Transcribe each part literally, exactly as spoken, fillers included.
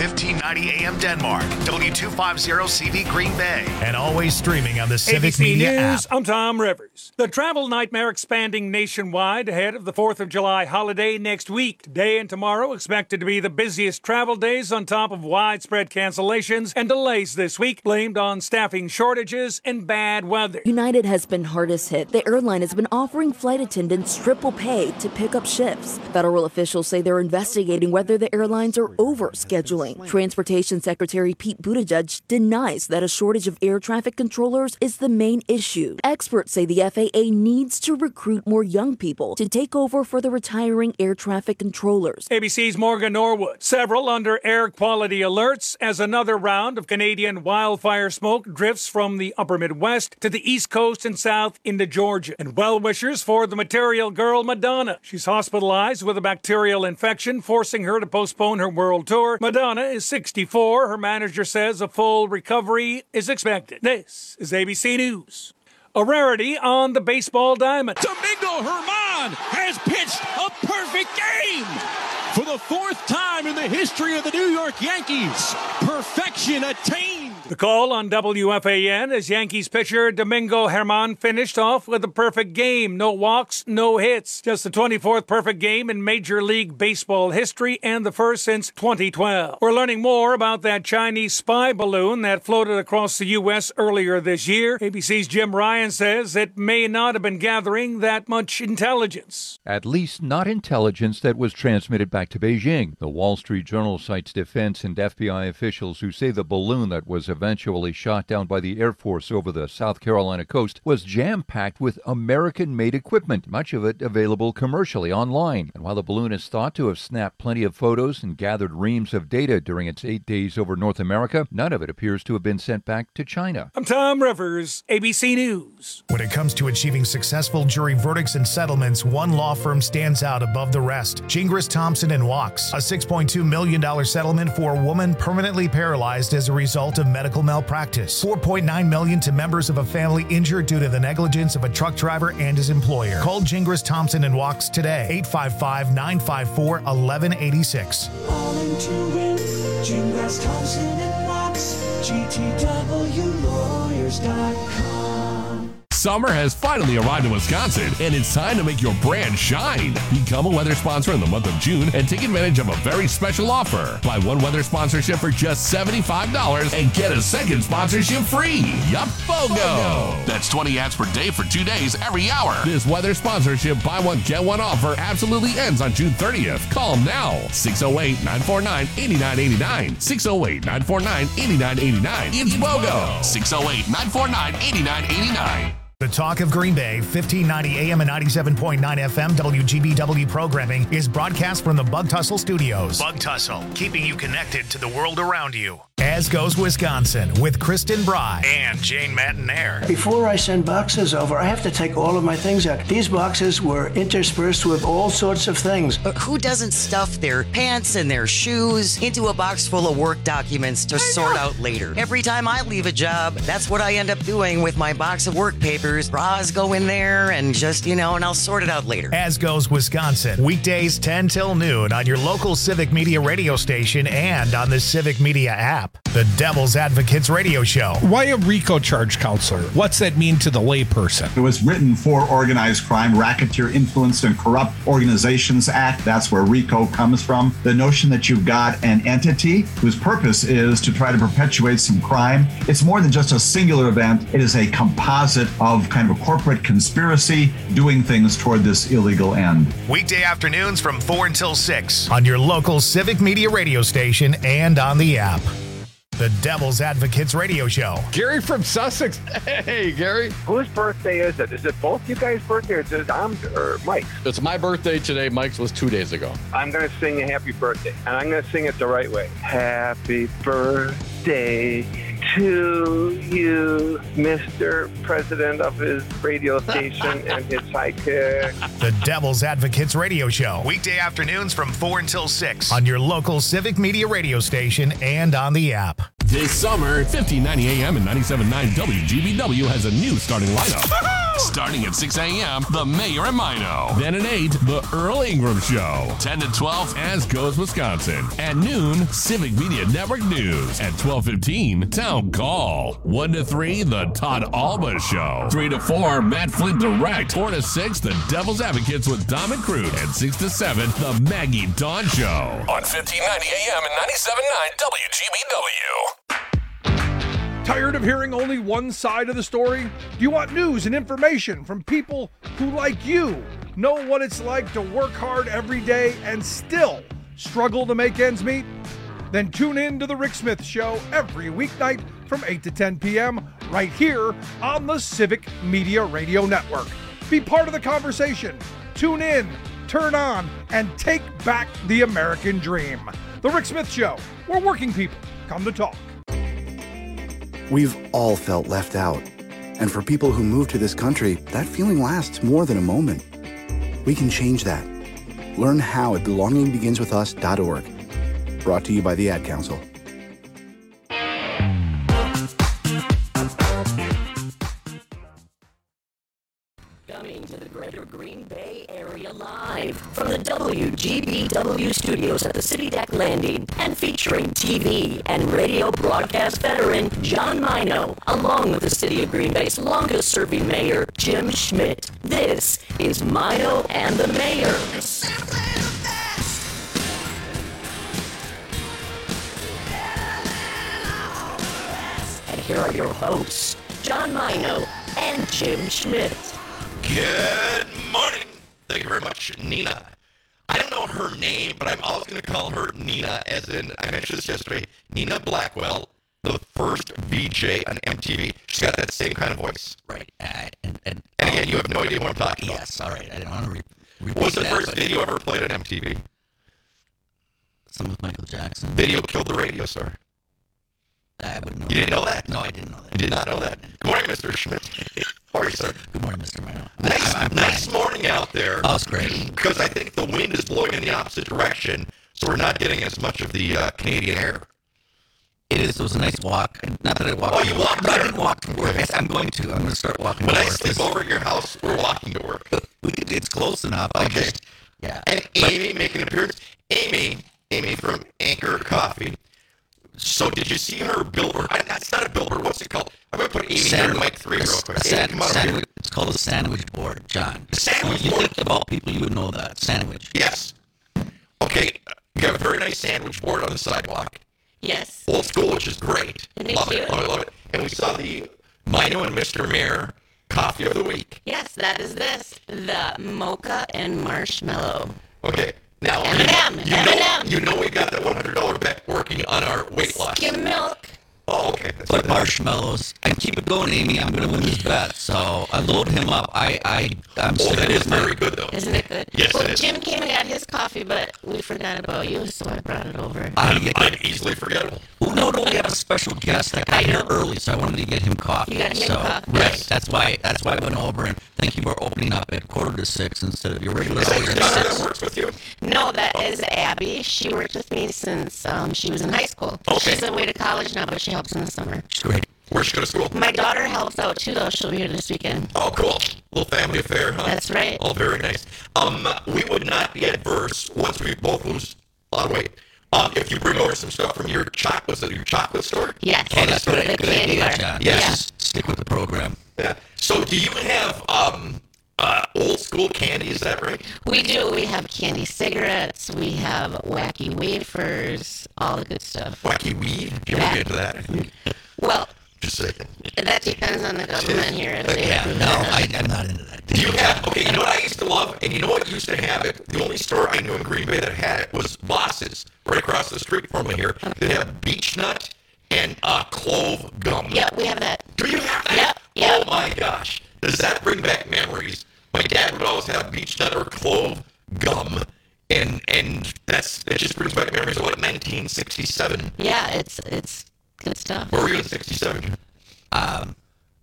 fifteen ninety A M Denmark, W two fifty C V Green Bay, and always streaming on the A B Civic C Media News, app. I'm Tom Rivers. The travel nightmare expanding nationwide ahead of the fourth of July holiday next week. Today and tomorrow expected to be the busiest travel days on top of widespread cancellations and delays this week, blamed on staffing shortages and bad weather. United has been hardest hit. The airline has been offering flight attendants triple pay to pick up shifts. Federal officials say they're investigating whether the airlines are over-scheduling. Transportation Secretary Pete Buttigieg denies that a shortage of air traffic controllers is the main issue. Experts say the F A A needs to recruit more young people to take over for the retiring air traffic controllers. A B C's Morgan Norwood. Several under air quality alerts as another round of Canadian wildfire smoke drifts from the upper Midwest to the East Coast and south into Georgia. And well-wishers for the Material Girl Madonna. She's hospitalized with a bacterial infection, forcing her to postpone her world tour. Madonna is sixty-four. Her manager says a full recovery is expected. This is A B C News. A rarity on the baseball diamond. Domingo Germán has pitched a perfect game for the fourth time in the history of the New York Yankees. Perfection attained. The call on W F A N as Yankees pitcher Domingo Germán finished off with a perfect game. No walks, no hits. Just the twenty-fourth perfect game in Major League Baseball history and the first since twenty twelve. We're learning more about that Chinese spy balloon that floated across the U S earlier this year. A B C's Jim Ryan says it may not have been gathering that much intelligence. At least not intelligence that was transmitted back to Beijing. The Wall Street Journal cites defense and F B I officials who say the balloon that was eventually shot down by the Air Force over the South Carolina coast was jam-packed with American-made equipment, much of it available commercially online. And while the balloon is thought to have snapped plenty of photos and gathered reams of data during its eight days over North America, none of it appears to have been sent back to China. I'm Tom Rivers, A B C News. When it comes to achieving successful jury verdicts and settlements, one law firm stands out above the rest. Gingras, Thompson and Wachs. A six point two million dollars settlement for a woman permanently paralyzed as a result of medical malpractice. four point nine million dollars to members of a family injured due to the negligence of a truck driver and his employer. Call Gingras, Thompson and Wachs today. eight five five, nine five four, one one eight six. All in to win. Gingras, Thompson and Wachs. G T W lawyers dot com. Summer has finally arrived in Wisconsin, and it's time to make your brand shine. Become a weather sponsor in the month of June and take advantage of a very special offer. Buy one weather sponsorship for just seventy-five dollars and get a second sponsorship free. Yup, BOGO. That's twenty ads per day for two days every hour. This weather sponsorship buy one, get one offer absolutely ends on June thirtieth. Call them now. six oh eight, nine four nine, eight nine eight nine. six oh eight, nine four nine, eight nine eight nine. It's BOGO. six oh eight, nine four nine, eight nine eight nine. The Talk of Green Bay, fifteen ninety A M and ninety-seven point nine F M W G B W programming is broadcast from the Bug Tussle Studios. Bug Tussle, keeping you connected to the world around you. As Goes Wisconsin with Kristen Bry and Jane Matinaire. Before I send boxes over, I have to take all of my things out. These boxes were interspersed with all sorts of things. But who doesn't stuff their pants and their shoes into a box full of work documents to sort out later? Every time I leave a job, that's what I end up doing with my box of work papers. Bras go in there and just, you know, and I'll sort it out later. As Goes Wisconsin, weekdays ten till noon on your local Civic Media radio station and on the Civic Media app. The Devil's Advocates Radio Show. Why a RICO charge counselor? What's that mean to the layperson? It was written for organized crime, Racketeer Influenced and Corrupt Organizations Act. That's where RICO comes from. The notion that you've got an entity whose purpose is to try to perpetuate some crime. It's more than just a singular event. It is a composite of kind of a corporate conspiracy doing things toward this illegal end. Weekday afternoons from four until six on your local Civic Media radio station and on the app. The Devil's Advocates Radio Show. Gary from Sussex. Hey, Gary. Whose birthday is it? Is it both you guys' birthday or is it Dom's or Mike's? It's my birthday today. Mike's was two days ago. I'm going to sing a happy birthday, and I'm going to sing it the right way. Happy birthday to you, Mister President of his radio station and his sidekick. The Devil's Advocates Radio Show. Weekday afternoons from four until six on your local Civic Media radio station and on the app. This summer, fifteen ninety A M and ninety-seven point nine W G B W has a new starting lineup. Starting at six a.m., The Mayor and Mino. Then at eight, The Earl Ingram Show. ten to twelve, As Goes Wisconsin. At noon, Civic Media Network News. At twelve fifteen, Town Call. one to three, The Todd Alba Show. three to four, Matt Flint Direct. four to six, The Devil's Advocates with Dom and Crute. And six to seven, The Maggie Dawn Show. On fifteen ninety A M and ninety-seven point nine W G B W. Tired of hearing only one side of the story? Do you want news and information from people who, like you, know what it's like to work hard every day and still struggle to make ends meet? Then tune in to The Rick Smith Show every weeknight from eight to ten p.m. right here on the Civic Media Radio Network. Be part of the conversation. Tune in, turn on, and take back the American dream. The Rick Smith Show, where working people come to talk. We've all felt left out. And for people who move to this country, that feeling lasts more than a moment. We can change that. Learn how at belonging begins with us dot org. Brought to you by the Ad Council. Coming to the greater Green Bay area live from the W G B W studios at the City Deck Landing and featuring T V and radio broadcast veteran John Mino, along with the City of Green Bay's longest serving mayor, Jim Schmidt. This is Mino and the Mayor. And here are your hosts, John Mino and Jim Schmidt. Good morning. Thank you very much, Nina. I don't know her name, but I'm always going to call her Nina, as in, I mentioned this yesterday, Nina Blackwell, the first V J on M T V. She's got that same kind of voice. Right. Uh, and, and, and again, you have no idea what I'm talking about. Yes, all right. I don't want to re- repeat What was the that, first but video ever played on M T V? Some with Michael Jackson. Video killed the radio star. I wouldn't know You didn't know that? No, I didn't know that. You did not know that. Good morning, Mister Schmidt. How are you, sir? Good morning, Mister Mino. Nice, I'm nice morning out there. Oh, it's great. Because I think the wind is blowing in the opposite direction, so we're not getting as much of the uh, Canadian air. It is. It was a nice walk. Not that I walked. Oh, you walked No, I there? didn't walk to work. Yes, I'm going to. I'm going to start walking When to I work. sleep over at your house, we're walking to work. It's close enough. I Okay. just, yeah. And Amy making an appearance. Amy, Amy from Anchor Coffee. So did you see her billboard? I, that's not a billboard. What's it called? I'm going to put Amy here in mic three real quick. A Amy, come on over here. sandwich, it's called a sandwich board, John. Sandwich you board? think of all people, you would know that. Sandwich. Yes. Okay, you have a very nice sandwich board on the sidewalk. Yes. Old school, which is great. Thank love you. it, love it, love it. And we saw the Mino and Mister Mayor coffee of the week. Yes, that is this. The mocha and marshmallow. Okay, now M and M, you, you M and M. know you know we got that one hundred dollars bet working on our weight loss. Skim milk. Oh, okay. That's But what marshmallows. And keep it going, Amy. I'm going to win this bet. So I load him up. I, I, I'm Oh, sticking that is with my- very good, though. Isn't it good? Yes, well, it is. Jim came and got his coffee, but we forgot about you, so I brought it over. I'm, I'm easily forgettable. Well, no, no, we have a special guest that got here early, so I wanted to get him coffee. You got him so, coffee. Right. Yes. That's why. That's why I went over and thank you for opening up at quarter to six instead of your regular Is that hours your at daughter six. that works with you? No, that is Abby. She worked with me since um, she was in high school. Okay. She's away to college now, but she helps in the summer. Great. Where's she go to school? My daughter helps out too, though. She'll be here this weekend. Oh, cool. Little family affair, huh? That's right. Oh, very nice. Um, we would not be adverse once we both lose a lot of weight. Um, if you bring over some stuff from your chocolate, your chocolate store. Yes. Oh, that's good. The Good candy idea, bar. John. Yes. Yeah. Just stick with the program. Yeah. So, do you have um, uh, old school candy? Is that right? We do. We have candy cigarettes. We have wacky wafers. All the good stuff. Wacky weed? Do you want to get into that? Well, Just saying. that depends on the government here. If they Yeah. approve No, it. I, I'm not into that. Do you have, okay, you know what I used to love? And you know what used to have it? The only store I knew in Green Bay that had it was Voss's, right across the street from me here. They have beech nut and uh, clove gum. Yeah, we have that. Do you have that? Yep, yep. Oh my gosh. Does that bring back memories? My dad would always have beech nut or clove gum. And and that's it just brings back memories of what, nineteen sixty-seven? Yeah, it's it's good stuff. Where were you in sixty-seven? Um,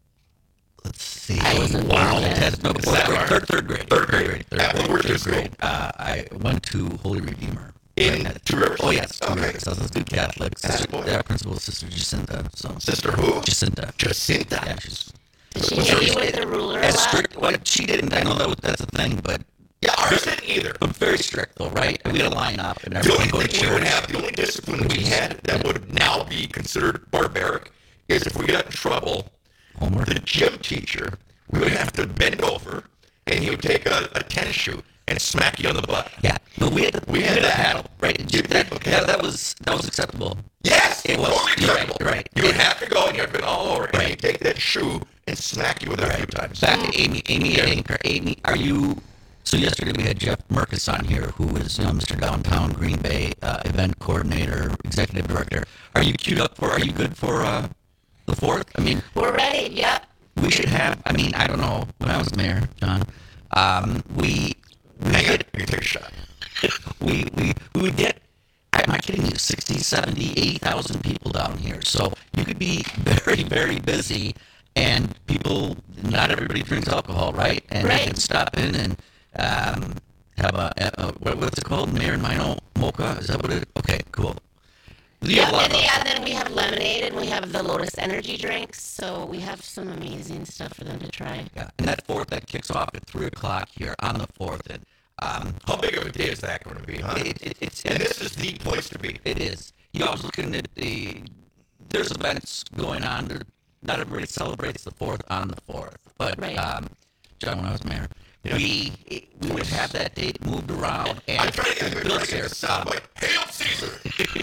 let's see. I was in wow. third grade. That's no, Is that third, right? third, third grade. Third grade. Third Yeah, grade. where'd you Third school? grade. Uh, I went to Holy Redeemer. In Right. Two Rivers? Oh, yes. Two Okay. Rivers. I was a good Catholic. That's Sister, cool. their principal is Sister Jacinta. So. Sister who? Jacinta. Jacinta. Yeah, she's Did she hit you with a ruler? As strict, well, she didn't. I know that was, that's a thing, but Yeah, ours didn't either. but very strict though, right? We had a line up and The only everything. thing we would have, the only discipline we had that would now be considered barbaric is if we got in trouble, Homework. the gym teacher, we would have to bend over and he would take a, a tennis shoe and smack you on the butt. Yeah, but we had We had a that. paddle, right? Did you- that, Okay. yeah, that was that was acceptable. Yes, It was. totally You're right, acceptable. you're right. You would have to go and you'd been all over, and he'd take that shoe and smack you with it a few times. Back to Amy, Amy, Amy, Amy, are you? So yesterday we had Jeff Merkus on here, who is you know Mister Downtown Green Bay uh, event coordinator, executive director. Are you queued up for? Are you good for uh, the fourth? I mean, We're ready. Yep. we should have. I mean, I don't know. When I was mayor, John, um, we we Hang on, get you take a shot. we we we would get. Am I kidding you? sixty, seventy, eighty thousand people down here. So you could be very, very busy, and people. Not everybody drinks alcohol, right? And Right. they can stop in and um, have a, a, a what, what's it called? Mayor and Mino mocha? Is that what it? Okay, cool. You Yeah, have a lot and, of- yeah, and then we have lemonade and we have the Lotus Energy drinks. So we have some amazing stuff for them to try. Yeah, and that fourth that kicks off at three o'clock here on the fourth, and um, How big of a day is that going to be, huh? it, it, it's And this is the place to be. It is. You know, I was looking at the. There's events going on. There, not everybody celebrates the fourth on the fourth, but Right. um, John, when I was mayor, we we would have that date moved around. And I'm trying to get, I'm Bill trying to get a sound bite. Hail Caesar!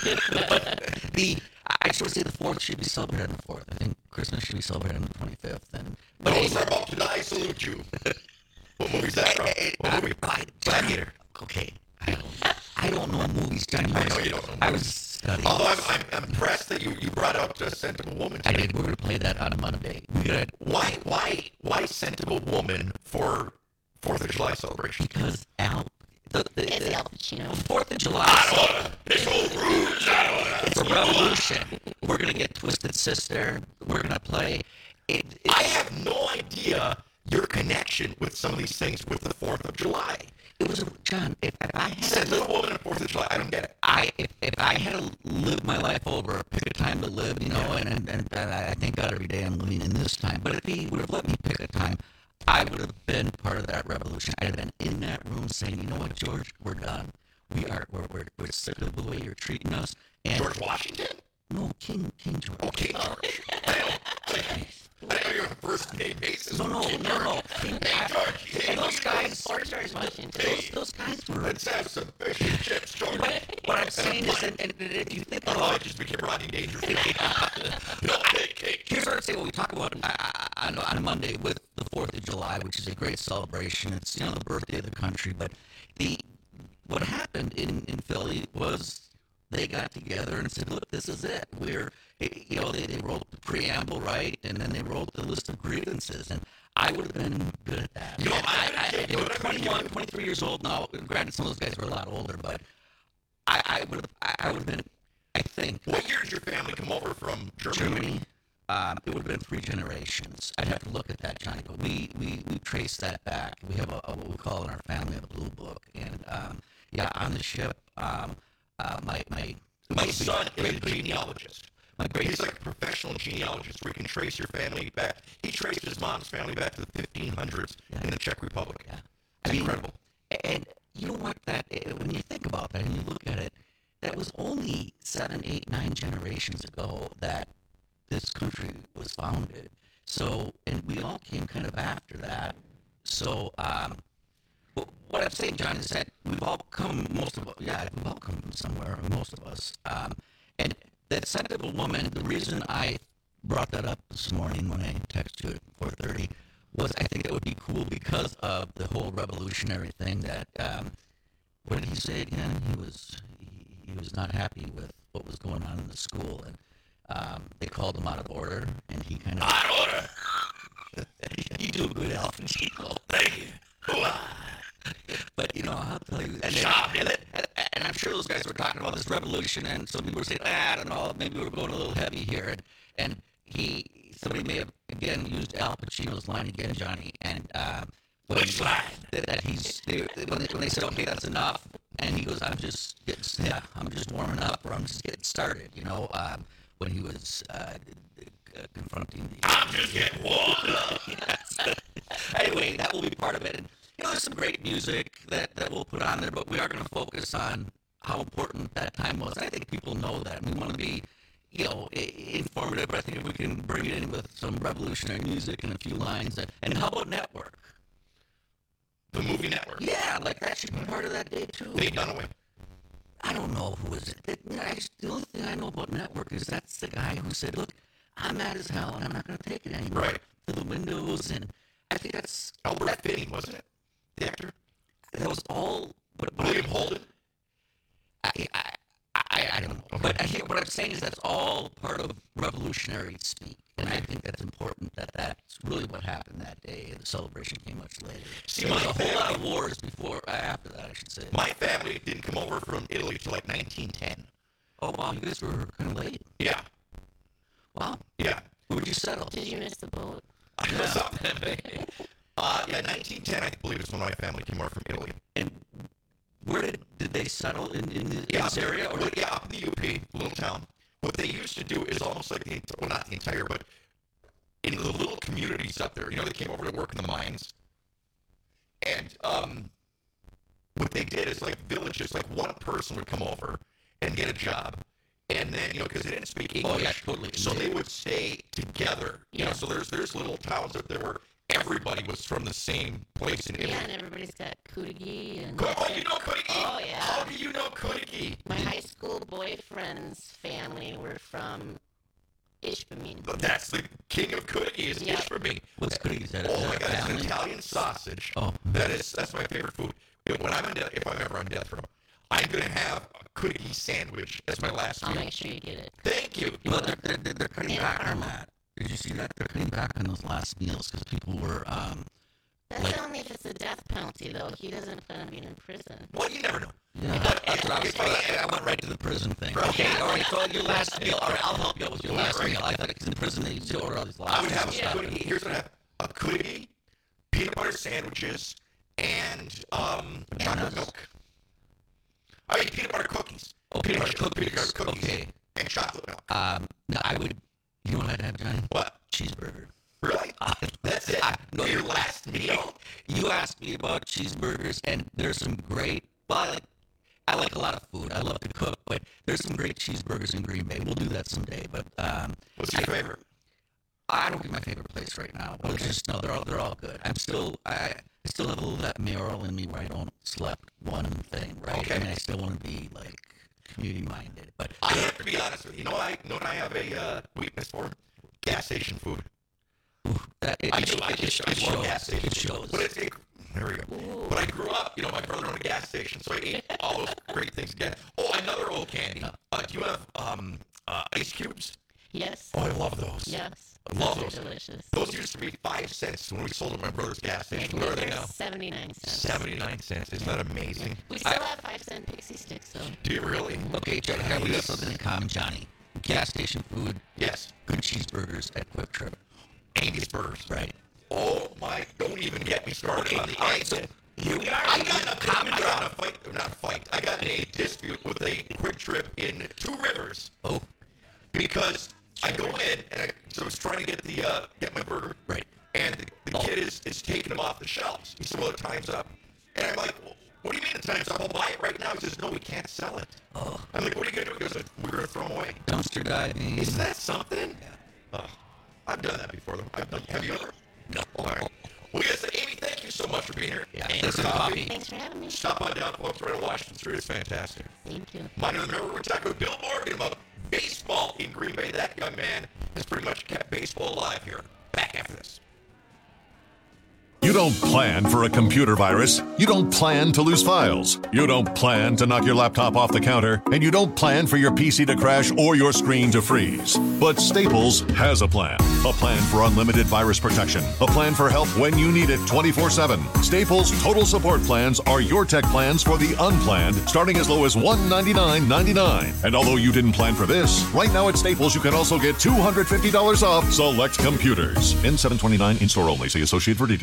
but the I sort of say the fourth should be celebrated on the fourth. I think Christmas should be celebrated on the twenty-fifth. And but Those are about to die. I salute you. What movie's that from? What movie? Gladiator. Okay, I don't, I don't know movies, Johnny. I know you don't know I movies. was studying. Although I'm, I'm, I'm impressed that you, you brought out uh, Sentimental Woman. I did. We're gonna play that on a Monday. We got Why, why, why Sentimental Woman for Fourth of July celebration? because Al. The, the, It's the, Al Pacino. Fourth of July. I don't wanna. This old rouge. I don't wanna. It's a revolution. We're gonna get Twisted Sister. We're gonna play. It, it, I have no idea your connection with some of these things with the Fourth of July. it was a John. If, if I had Sentimental Woman and Fourth of July. I don't get it. I if, if I had to live my life over, pick a time to live, you know, and, and, and I thank God every day I'm living in this time. But if he would have let me pick a time, I would have been part of that revolution. I'd have been in that room saying, you know what, George, we're done. We are we're we're, we're sick of the way you're treating us. And George Washington? no, King King George. Oh, King George. I know. I know you're on a first name basis. No, no, no, no. King George. And those guys, Or George Washington. those, those guys were. Let's have some fish and chips, George. What I'm saying is, and, and, and if you think Oh, about I just became Rodney Dangerfield. No, cake, cake. Here's what I say. What we talk about uh, on, on a Monday with the Fourth of July, which is a great celebration. It's you know the birthday of the country. But the what happened in, in Philly was they got together and said, "Look, this is it. We're you know they, they wrote the preamble right, and then they wrote the list of grievances." And I would have been good at that. You know, I, I- I, they were twenty-one, twenty-three years old now. Granted, some of those guys were a lot older, but I, I would have I, I would have been. I think. What year did your family come over from Germany? Germany. Um, it would have been three generations. I'd have to look at that, Johnny. But we we, we trace that back. We have a, a what we call in our family a blue book, and um, yeah, on the ship, um, uh, my my My son is a genealogist. My great He's like a professional genealogist where he can trace your family back. He traced his mom's family back to the fifteen hundreds in the Czech Republic. Yeah. It's I mean, incredible. And you know what? That eh, when you think about that and you look at it, that was only seven, eight, nine generations ago that this country was founded. So, and we all came kind of after that. So, um, wh- what I'm saying, John, is that we've all come, most of us, yeah, we've all come from somewhere, most of us. Um, and that Sentimental Woman, the reason I brought that up this morning when I texted you at four thirty was I think it would be cool because of the whole revolutionary thing that, um, what did he say again? He was he, he was not happy with what was going on in the school, and um, they called him out of order, and he kind of out of order. you do a good Al Pacino. Thank you. But you know, I'll tell you, and, then, and, then, and I'm sure those guys were talking about this revolution, and some people were saying, ah, I don't know, maybe we're going a little heavy here, and and he somebody may have again used Al Pacino's line again, Johnny, and um, when, Which line? That, that he's they, when, they, when they said, okay, that's enough, and he goes, I'm just getting, yeah, I'm just warming up, or I'm just getting started, you know. Um, when he was uh, uh, confronting the. I'm just getting warmed up. Yes. Anyway, that will be part of it. And, you know, there's some great music that, that we'll put on there, but we are going to focus on how important that time was. I think people know that. We want to be, you know, informative, but I think if we can bring it in with some revolutionary music and a few lines. That, and how about Network? The movie Network. Yeah, like that should be part of that day, too. Faye Dunaway. I don't know who is it. I just, the only thing I know about Network is that's the guy who said, look, I'm mad as hell and I'm not going to take it anymore. Right. To the windows, and I think that's... Albert that, Finney, wasn't it? The actor? That was all... But, but William Holden? I, I, I, I don't know. Okay. But I think what I'm saying is that's all part of revolutionary speak. And I think that's important that that's really what happened that day. And the celebration came much later. See, there was my a whole family, lot of wars before, uh, after that, I should say. My family didn't come over from Italy till like nineteen ten. Oh, wow, you guys were kind of late. Yeah. Wow. Yeah. Where'd you settle? Did you miss the boat? I know something. uh, yeah, nineteen ten, I believe, is when my family came over from Italy. And where did did they settle in, in, the, yeah, in this area? Or? Yeah, up in the U P, little town. What they used to do is almost like the, well, not the entire, but in the little communities up there, you know, they came over to work in the mines. And um, what they did is like villages, like one person would come over and get a job. And then, you know, because they didn't speak English. Oh, yeah, totally. So they would stay together. You yeah. know, so there's there's little towns up there where everybody was from the same place in Italy. Yeah, and everybody's got Kudigi. And oh, you know Kudigi? Oh, yeah. How do you know Kudigi? My high school boyfriend's family were from Ishpeming. But that's the king of Kudigi is yep. Ishpeming. What's Kudigi? Is that oh, a my God, family? It's an Italian sausage. Oh. That is, that's my favorite food. When I'm in death, if I'm ever on death row, I'm going to have a Kudigi sandwich as my last I'll meal. I'll make sure you get it. Thank you. Well, they're, they're, they're cutting yeah. back on that. Did you see that? They're cutting back on those last meals because people were... Um, That's like, only if it's a death penalty, though. He doesn't plan on being in prison. Well, you never know. Yeah, that's what I was saying. I went right to the prison thing. Okay, all right, so your last meal. All right, I'll help you out with your last meal. I thought in prison they used to order all these last I would have a yeah. Kudigi. Here's what I have. A Kudigi, peanut butter sandwiches, and um, chocolate milk. I mean, peanut butter cookies. Oh, peanut butter cookies. Peanut butter cookies. Okay. And chocolate milk. Um, no, I would, you know what I'd have, Johnny? What? Cheeseburger. Really? Uh, That's it? I, no, your last meal? You asked me about cheeseburgers, and there's some great, well, I like, I like a lot of food. I love to cook, but there's some great cheeseburgers in Green Bay. We'll do that someday, but... Um, What's your I, favorite? I don't get my favorite place right now, but okay. just, no, they're all, they're all good. I'm still, I, I still have a little of that mayoral in me where I don't select one thing, right? Okay. I mean, I still want to be, like, community-minded, but... I have to be honest with you. You know what I, know what I have a uh, weakness for? Gas station food. Ooh, that, it, I it, do. I it, just it, I love shows, gas station it food. shows. But it's, it, there we go. Ooh. But I grew up, you know, my brother owned a gas station, so I ate all those great things again. Oh, another old candy. Uh, do you have um, uh, ice cubes? Yes. Oh, I love those. Yes. I love those. those. Are delicious. Those used to be five cents when we sold them at my brother's gas station. Yeah, Where are they now? Seventy-nine cents. Seventy-nine cents. Isn't that amazing? We still I, have five cent pixie sticks, though. Do you really? Okay, Johnny, nice. We got something in common, Johnny. Gas station food. Yes. Good cheeseburgers at Quick Trip. Angus burgers. Right. Oh my! Don't even get me started okay. on the All right, so you I got in a common. I got in a fight. Not a fight. I got in a dispute with a Quick Trip in Two Rivers. Oh. Because I go in and I, so I was trying to get the uh, get my burger. Right. And the, the oh. kid is is taking them off the shelves. He said, "Well, the time's up." And I'm like, well, "What do you mean the time's up? I'll buy it right now." He says, "No, we can't sell it." Oh. I'm like, "What are you gonna do?" He goes, "We're gonna throw them away." Dumpster diving. Isn't that something? Yeah. Oh, I've done that before, though. I've done. Have you ever? No. All right. Well, yes, Amy, thank you so much for being here. Yeah. Thanks for coffee. Thanks for having me. Stop on down, folks. Right on Washington Street. It's fantastic. Thank you. My name is Remember, we're talking with Bill Morgan about baseball in Green Bay. That young man has pretty much kept baseball alive here. Back after this. You don't plan for a computer virus. You don't plan to lose files. You don't plan to knock your laptop off the counter. And you don't plan for your P C to crash or your screen to freeze. But Staples has a plan. A plan for unlimited virus protection. A plan for help when you need it twenty-four seven. Staples Total Support Plans are your tech plans for the unplanned, starting as low as one hundred ninety-nine ninety-nine. And although you didn't plan for this, right now at Staples you can also get two hundred fifty dollars off select computers. N seven twenty-nine in-store only. See associate for details. The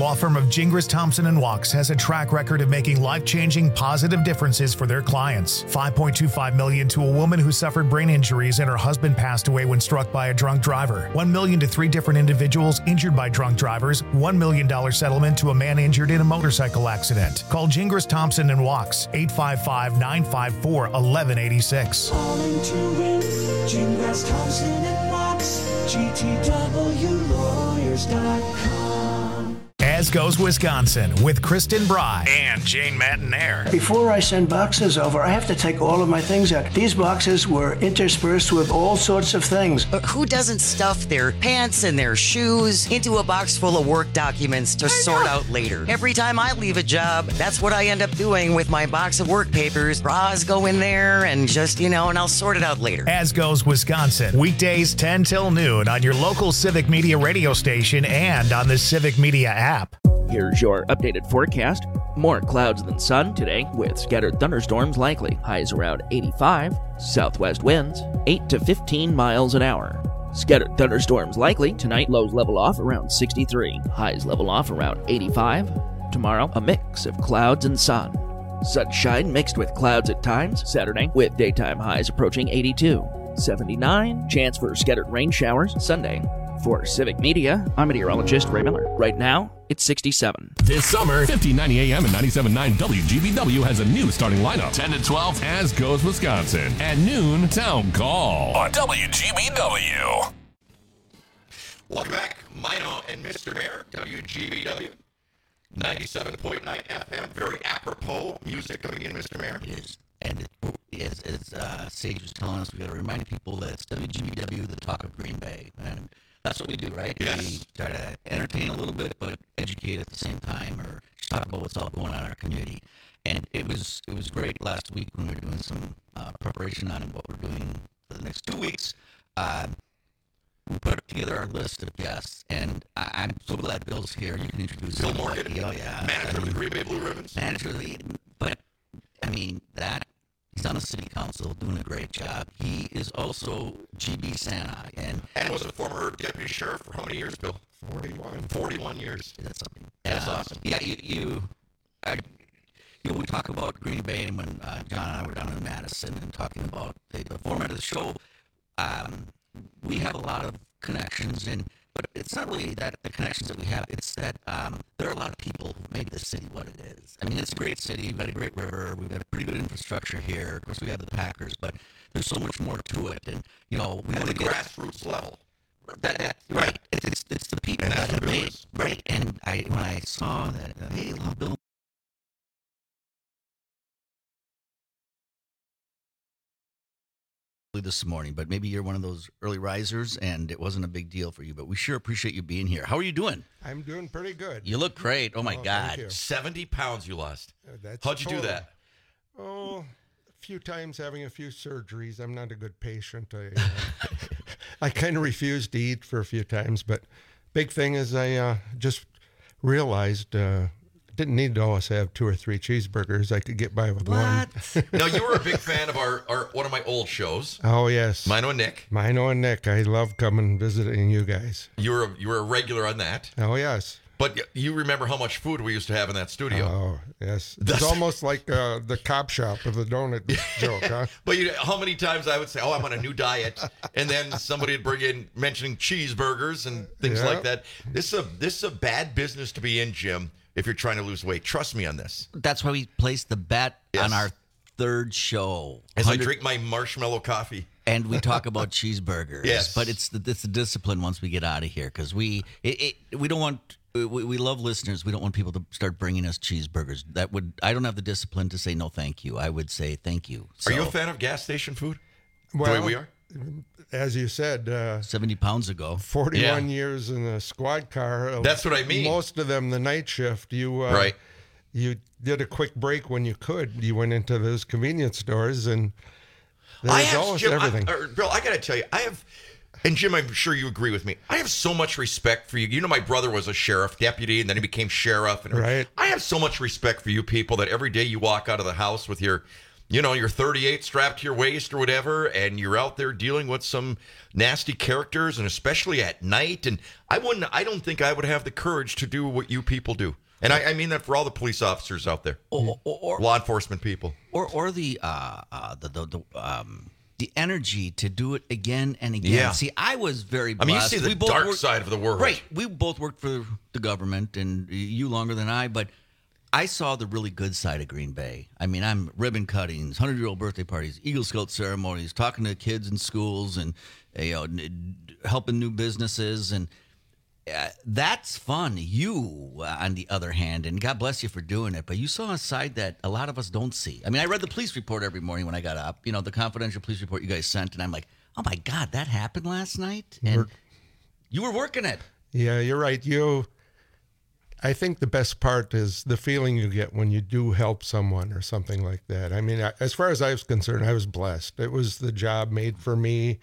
law firm of Gingras, Thompson and Walks has a track record of making life-changing positive differences for their clients. five point two five million dollars to a woman who suffered brain injuries and her husband passed away when struck by a drunk driver. one million dollars to three different individuals injured by drunk drivers. one million dollars settlement to a man injured in a motorcycle accident. Call Gingras, Thompson and Walks, eight five five, nine five four, one one eight six. Calling to win, Gingras, Thompson and Walks, G T W lawyers dot com. As Goes Wisconsin with Kristen Bry and Jane Matinaire. Before I send boxes over, I have to take all of my things out. These boxes were interspersed with all sorts of things. But who doesn't stuff their pants and their shoes into a box full of work documents to sort out later? Every time I leave a job, that's what I end up doing with my box of work papers. Bras go in there and just, you know, and I'll sort it out later. As Goes Wisconsin, weekdays ten till noon on your local Civic Media radio station and on the Civic Media app. Here's your updated forecast. More clouds than sun today, with scattered thunderstorms likely. Highs around eighty-five. Southwest winds eight to fifteen miles an hour. Scattered thunderstorms likely tonight. Lows level off around sixty-three. Highs level off around eighty-five. Tomorrow, a mix of clouds and sun. Sunshine mixed with clouds at times. Saturday, with daytime highs approaching eighty-two. seventy-nine. Chance for scattered rain showers Sunday. For Civic Media, I'm meteorologist Ray Miller. Right now, it's sixty-seven. This summer, fifteen ninety A M and ninety-seven point nine W G B W has a new starting lineup. ten to twelve, As Goes Wisconsin. At noon, Town Call on W G B W. Welcome back, Mino and Mister Mayor, W G B W. ninety-seven point nine F M. Very apropos music coming in, Mister Mayor. It is. And it, as, as uh, Sage was telling us, we got to remind people that it's W G B W, the talk of Green Bay. And that's what we do, right? Yes. We try to entertain a little bit, but educate at the same time, or just talk about what's all going on in our community. And it was it was great last week when we were doing some uh, preparation on what we're doing for the next two weeks. Uh, we put together our list of guests, and I, I'm so glad Bill's here. You can introduce Bill him. Morgan, Oh, yeah. manager of the Green Bay Blue Ribbons. Manager of the, but, I mean, that, he's on the city council doing a great job. He is also G B Santa, and And was a former deputy sheriff for how many years, Bill? forty-one. forty-one years. That's something. That's uh, awesome. Yeah, you, you, I, you know, we talk about Green Bay, and when uh, John and I were down in Madison and talking about the, the format of the show, um, we have a lot of connections, and but it's not really that the connections that we have, it's that um, there are a lot of people who make this city what it is. I mean, it's a great city. We've got a great river. We've got a pretty good infrastructure here. Of course, we have the Packers, but there's so much more to it. And, you know, we At want the to get grassroots level. that, that right. It's, it's it's the people And that that's have what Bill made is. right. And I when I saw that, uh, hey, well, Bill. This morning, but maybe you're one of those early risers, and it wasn't a big deal for you. But we sure appreciate you being here. How are you doing? I'm doing pretty good. You look great. Oh my Oh, God! thank you. seventy pounds you lost. Uh, that's How'd you do total. that? Oh, a few times having a few surgeries. I'm not a good patient. I, uh, I kind of refused to eat for a few times, but big thing is I uh, just realized uh, didn't need to always have two or three cheeseburgers. I could get by with one. Now, you were a big fan of our, our one of my old shows. Oh yes, Mino and Nick. Mino and Nick. I love coming visiting you guys. You were a, you were a regular on that. Oh yes. But you remember how much food we used to have in that studio. Oh yes, it's That's- almost like uh, the cop shop of the donut joke, huh? But you know, how many times I would say, "Oh, I'm on a new diet," and then somebody would bring in mentioning cheeseburgers and things Yeah. like that. This is a this is a bad business to be in, Jim. If you're trying to lose weight, trust me on this. That's why we placed the bet Yes. on our third show. As I one hundred drink my marshmallow coffee. And we talk about cheeseburgers. Yes. But it's the, it's the discipline once we get out of here, because we it, it, we don't want we, we love listeners. We don't want people to start bringing us cheeseburgers. That would I don't have the discipline to say no, thank you. I would say thank you. Are you a So, fan of gas station food? Well, the way we are. As you said, uh, seventy pounds ago, forty-one Yeah. years in the squad car. uh, That's what I mean. Most of them the night shift. You uh, Right. You did a quick break when you could. You went into those convenience stores and there I was have always Jim, everything. I, or, Bill, I got to tell you, I have, and Jim, I'm sure you agree with me. I have so much respect for you. You know, my brother was a sheriff deputy, and then he became sheriff. And Right. I have so much respect for you people that every day you walk out of the house with your you know, you're thirty-eight strapped to your waist or whatever, and you're out there dealing with some nasty characters, and especially at night. And I wouldn't, I don't think I would have the courage to do what you people do. And I, I mean that for all the police officers out there, or, or, or law enforcement people, or or the uh, uh, the the, the um. the energy to do it again and again. Yeah. See, I was very blessed. I mean, you see the we both dark worked, side of the world. Right. We both worked for the government, and you longer than I, but I saw the really good side of Green Bay. I mean, I'm ribbon cuttings, hundred-year-old birthday parties, Eagle Scout ceremonies, talking to kids in schools, and you know, helping new businesses, and uh, that's fun. You, uh, on the other hand, and God bless you for doing it, but you saw a side that a lot of us don't see. I mean, I read the police report every morning when I got up, you know, the confidential police report you guys sent, and I'm like, oh my God, that happened last night? And We're, you were working it. Yeah, you're right. You, I think the best part is the feeling you get when you do help someone or something like that. I mean, I, as far as I was concerned, I was blessed. It was the job made for me.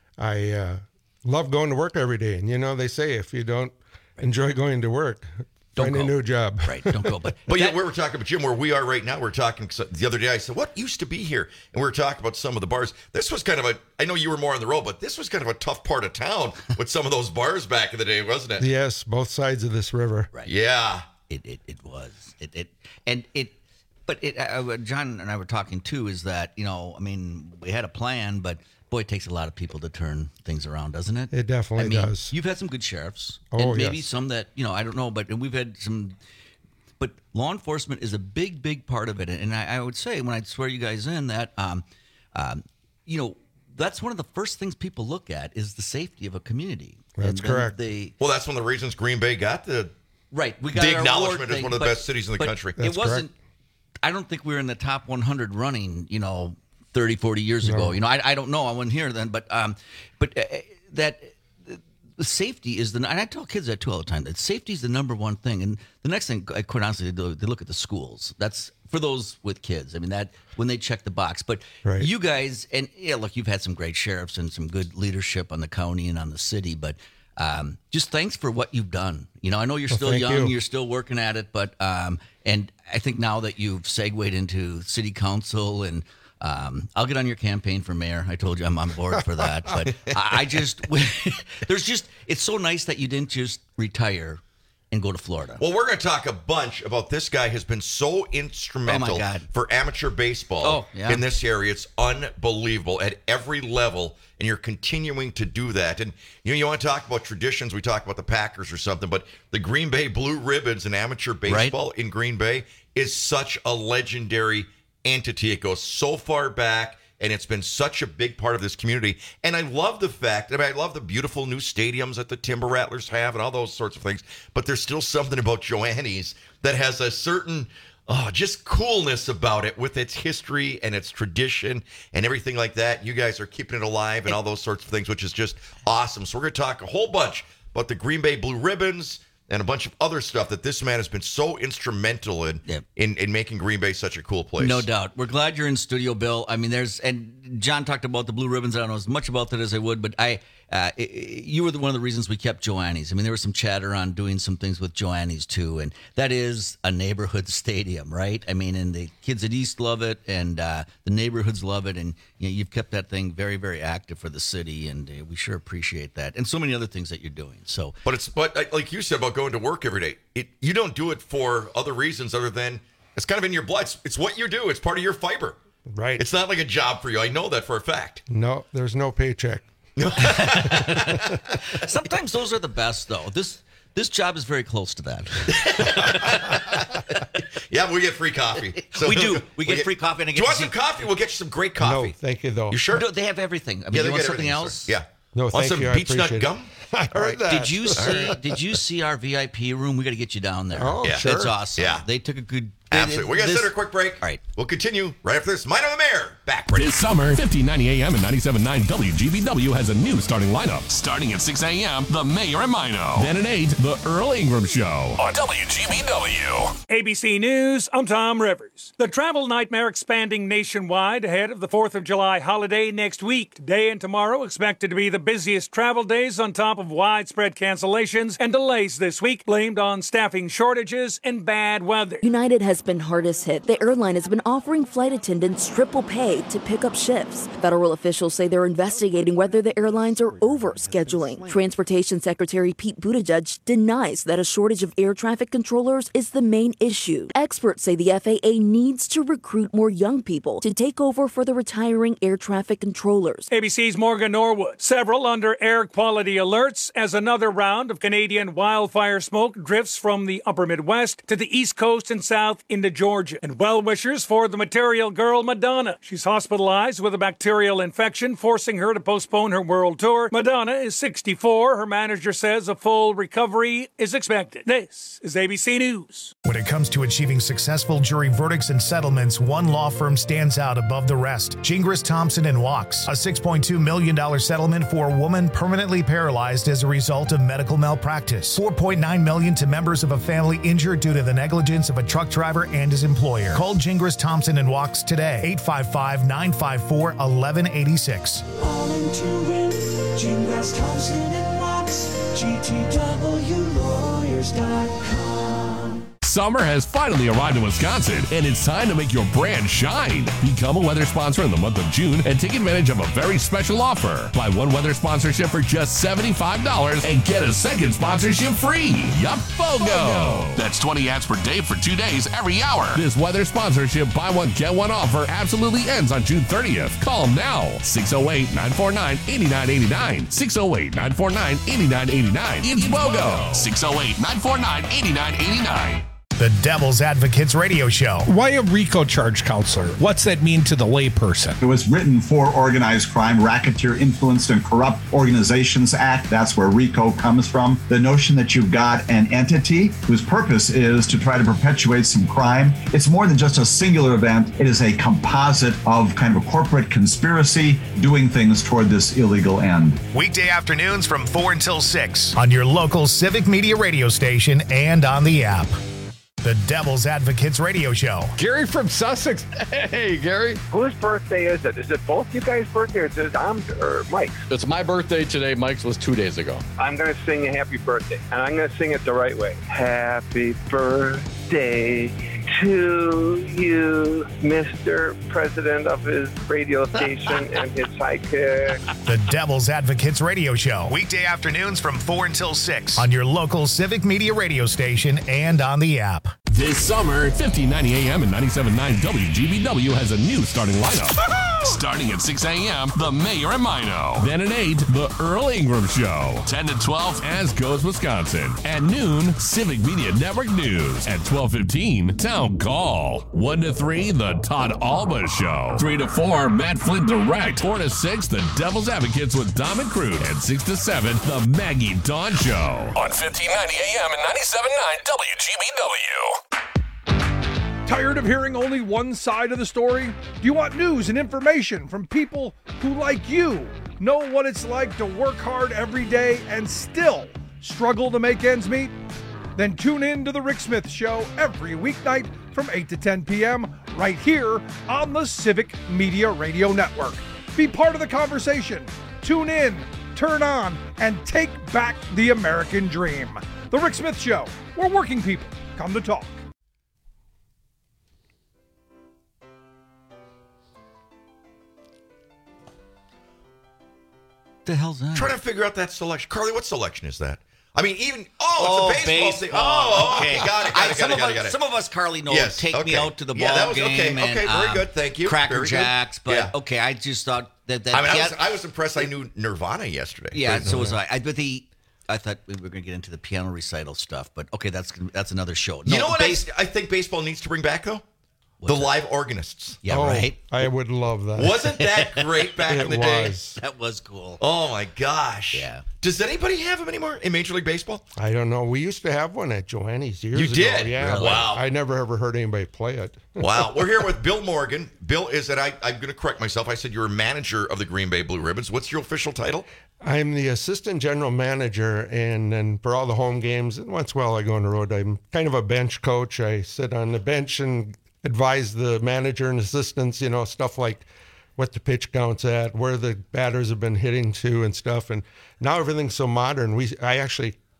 I uh, love going to work every day. And, you know, they say if you don't enjoy going to work, Don't find go. a new job. Right, don't go. But, But that, yeah, we were talking about, Jim, where we are right now. We were talking so- the other day. I said, what used to be here? And we were talking about some of the bars. This was kind of a, I know you were more on the road, but this was kind of a tough part of town with some of those bars back in the day, wasn't it? Yes, both sides of this river. Right. Yeah. It it, it was. It, it And it, but it, uh, John and I were talking too, is that, you know, I mean, we had a plan, but boy, it takes a lot of people to turn things around, doesn't it? It definitely I mean, does. You've had some good sheriffs. Oh, and maybe yes. some that, you know, I don't know, but we've had some. But law enforcement is a big, big part of it. And I, I would say, when I swear you guys in, that, um, um, you know, that's one of the first things people look at is the safety of a community. That's And then correct. They, Well, that's one of the reasons Green Bay got the, right. We got the our acknowledgement award as thing, one of the but- best cities in the but country. That's it wasn't, I don't think we were in the top one hundred running, you know, thirty, forty years ago. No. You know, I, I don't know. I wasn't here then. But um, but uh, that the safety is the, and I tell kids that too all the time, that safety is the number one thing. And the next thing, quite honestly, they, do, they look at the schools. That's for those with kids. I mean, that when they check the box. But Right. you guys, and yeah, look, you've had some great sheriffs and some good leadership on the county and on the city. But um, just thanks for what you've done. You know, I know you're Well, still thank young, you. you're still working at it, but um, and I think now that you've segued into city council, and um, I'll get on your campaign for mayor. I told you I'm on board for that. But I, I just there's just it's so nice that you didn't just retire and go to Florida. Well, we're going to talk a bunch about this guy has been so instrumental Oh, my God. for amateur baseball Oh, yeah. in this area. It's unbelievable at every level, and you're continuing to do that. And you know, you want to talk about traditions, we talk about the Packers or something, but the Green Bay Blue Ribbons in amateur baseball in Green Bay is such a legendary entity. It goes so far back, and it's been such a big part of this community. And I love the fact, I mean, I love the beautiful new stadiums that the Timber Rattlers have and all those sorts of things, but there's still something about Joanne's that has a certain, oh, just coolness about it with its history and its tradition and everything like that. You guys are keeping it alive and all those sorts of things, which is just awesome. So we're going to talk a whole bunch about the Green Bay Blue Ribbons and a bunch of other stuff that this man has been so instrumental in, Yep. in, in making Green Bay such a cool place. No doubt. We're glad you're in studio, Bill. I mean, there's, and John talked about the Blue Ribbons. I don't know as much about that as I would, but I, uh, it, it- you were the, one of the reasons we kept Joanne's. I mean, there was some chatter on doing some things with Joanne's too, and that is a neighborhood stadium, right? I mean, and the kids at East love it, and uh, the neighborhoods love it, and you know, you've kept that thing very, very active for the city, and uh, we sure appreciate that, and so many other things that you're doing. So, But it's but like- like you said about going to work every day, it you don't do it for other reasons other than it's kind of in your blood. It's, it's what you do. It's part of your fiber. Right. It's not like a job for you. I know that for a fact. No, there's no paycheck. sometimes those are the best, though. This this job is very close to that. Yeah, we get free coffee. We do. We get free coffee, and I Do you get want to some see- coffee? We'll get you some great coffee. No, thank you, though. You sure? No, they have everything. I mean, Yeah, you they want get something everything, else? sir. Yeah. No, Want thank some you. I beech nut appreciate it. gum? I heard that. Did you see? Did you see our V I P room? We got to get you down there. Oh, Yeah. sure. That's awesome. Yeah. They took a good. Absolutely. We're going to this- send a quick break. All right. We'll continue right after this. Mine on the Mayor. Back ready. This summer, fifteen ninety A M and ninety-seven point nine W G B W has a new starting lineup. Starting at six A M, The Mayor and Mino. Then at eight, The Earl Ingram Show on W G B W. A B C News, I'm Tom Rivers. The travel nightmare expanding nationwide ahead of the fourth of July holiday next week. Today and tomorrow expected to be the busiest travel days on top of widespread cancellations and delays this week, blamed on staffing shortages and bad weather. United has has been hardest hit. The airline has been offering flight attendants triple pay to pick up shifts. Federal officials say they're investigating whether the airlines are overscheduling. Transportation Secretary Pete Buttigieg denies that a shortage of air traffic controllers is the main issue. Experts say the F A A needs to recruit more young people to take over for the retiring air traffic controllers. A B C's Morgan Norwood. Several under air quality alerts as another round of Canadian wildfire smoke drifts from the upper Midwest to the East Coast and south into Georgia. And well wishers for the Material Girl Madonna. She's hospitalized with a bacterial infection, forcing her to postpone her world tour. Madonna is sixty-four. Her manager says a full recovery is expected. This is A B C News. When it comes to achieving successful jury verdicts and settlements, one law firm stands out above the rest. Gingras, Thompson and Wachs. A six point two million dollars settlement for a woman permanently paralyzed as a result of medical malpractice. four point nine million dollars to members of a family injured due to the negligence of a truck driver and his employer. Call Gingras, Thompson and Wachs today. eight five five, nine five four, one one eight six. All in to win. Gingras, Thompson and Wachs. G T W lawyers dot com. Summer has finally arrived in Wisconsin, and it's time to make your brand shine. Become a weather sponsor in the month of June and take advantage of a very special offer. Buy one weather sponsorship for just seventy-five dollars and get a second sponsorship free. Yup, BOGO. That's twenty ads per day for two days every hour. This weather sponsorship buy one, get one offer absolutely ends on June thirtieth. Call them now. six oh eight, nine four nine, eight nine eight nine. six oh eight, nine four nine, eight nine eight nine. It's BOGO. six oh eight, nine four nine, eight nine eight nine. The Devil's Advocates Radio Show. Why a RICO charge, counselor? What's that mean to the layperson? It was written for Organized Crime, Racketeer, Influenced, and Corrupt Organizations Act. That's where RICO comes from. The notion that you've got an entity whose purpose is to try to perpetuate some crime. It's more than just a singular event. It is a composite of kind of a corporate conspiracy doing things toward this illegal end. Weekday afternoons from four until six on your local Civic Media radio station and on the app. The Devil's Advocates Radio Show. Gary from Sussex. Hey, Gary. Whose birthday is it? Is it both you guys' birthday or is it Tom's or Mike's? It's my birthday today. Mike's was two days ago. I'm going to sing a happy birthday, and I'm going to sing it the right way. Happy birthday to you, Mister President of his radio station and his sidekick. The Devil's Advocates Radio Show. Weekday afternoons from four until six on your local Civic Media radio station and on the app. This summer, fifteen ninety A M and ninety-seven point nine W G B W has a new starting lineup. Starting at six A M, The Mayor and Mino. Then at eight, The Earl Ingram Show. ten to twelve, As Goes Wisconsin. At noon, Civic Media Network News. At twelve fifteen, Town Call. one to three, The Todd Alba Show. three to four, Matt Flint Direct. four to six, The Devil's Advocates with Dom and Crude. And six to seven, The Maggie Dawn Show. On fifteen ninety A M and ninety-seven point nine W G B W. Tired of hearing only one side of the story? Do you want news and information from people who, like you, know what it's like to work hard every day and still struggle to make ends meet? Then tune in to The Rick Smith Show every weeknight from eight to ten p.m. right here on the Civic Media Radio Network. Be part of the conversation. Tune in, turn on, and take back the American dream. The Rick Smith Show, where working people come to talk. The hell's that? Trying to figure out that selection. Carly, what selection is that? I mean, even oh, Oh, it's a baseball, thing. baseball. Oh, okay, Okay. got it, got I- it, got some it, of got it, us- got it. some of us, Carly, know, Yes, take me okay. out to the Yeah, ball that was, game okay, and, okay, very um, good, thank you. Cracker Very good. Jacks, but Yeah. okay, I just thought that that. I mean, I yeah, was, I was impressed. I knew Nirvana yesterday. yeah, But- so was I. I but the. I thought we were going to get into the piano recital stuff, but okay, that's that's another show. You No, know what base- I, I think baseball needs to bring back, though? the live organists. Yeah, Oh, right. I would love that. Wasn't that great back It in the day? was. That was cool. Oh, my gosh. Yeah. Does anybody have them anymore in Major League Baseball? I don't know. We used to have one at Joanne's years You ago. did? Yeah. Really? but Wow. I never ever heard anybody play it. Wow. We're here with Bill Morgan. Bill is that I, I'm going to correct myself. I said you're a manager of the Green Bay Blue Ribbons. What's your official title? I'm the assistant general manager, and then for all the home games, and once in a while I go on the road. I'm kind of a bench coach. I sit on the bench and advise the manager and assistants, you know, stuff like what the pitch count's at, where the batters have been hitting to and stuff. And now everything's so modern. We I actually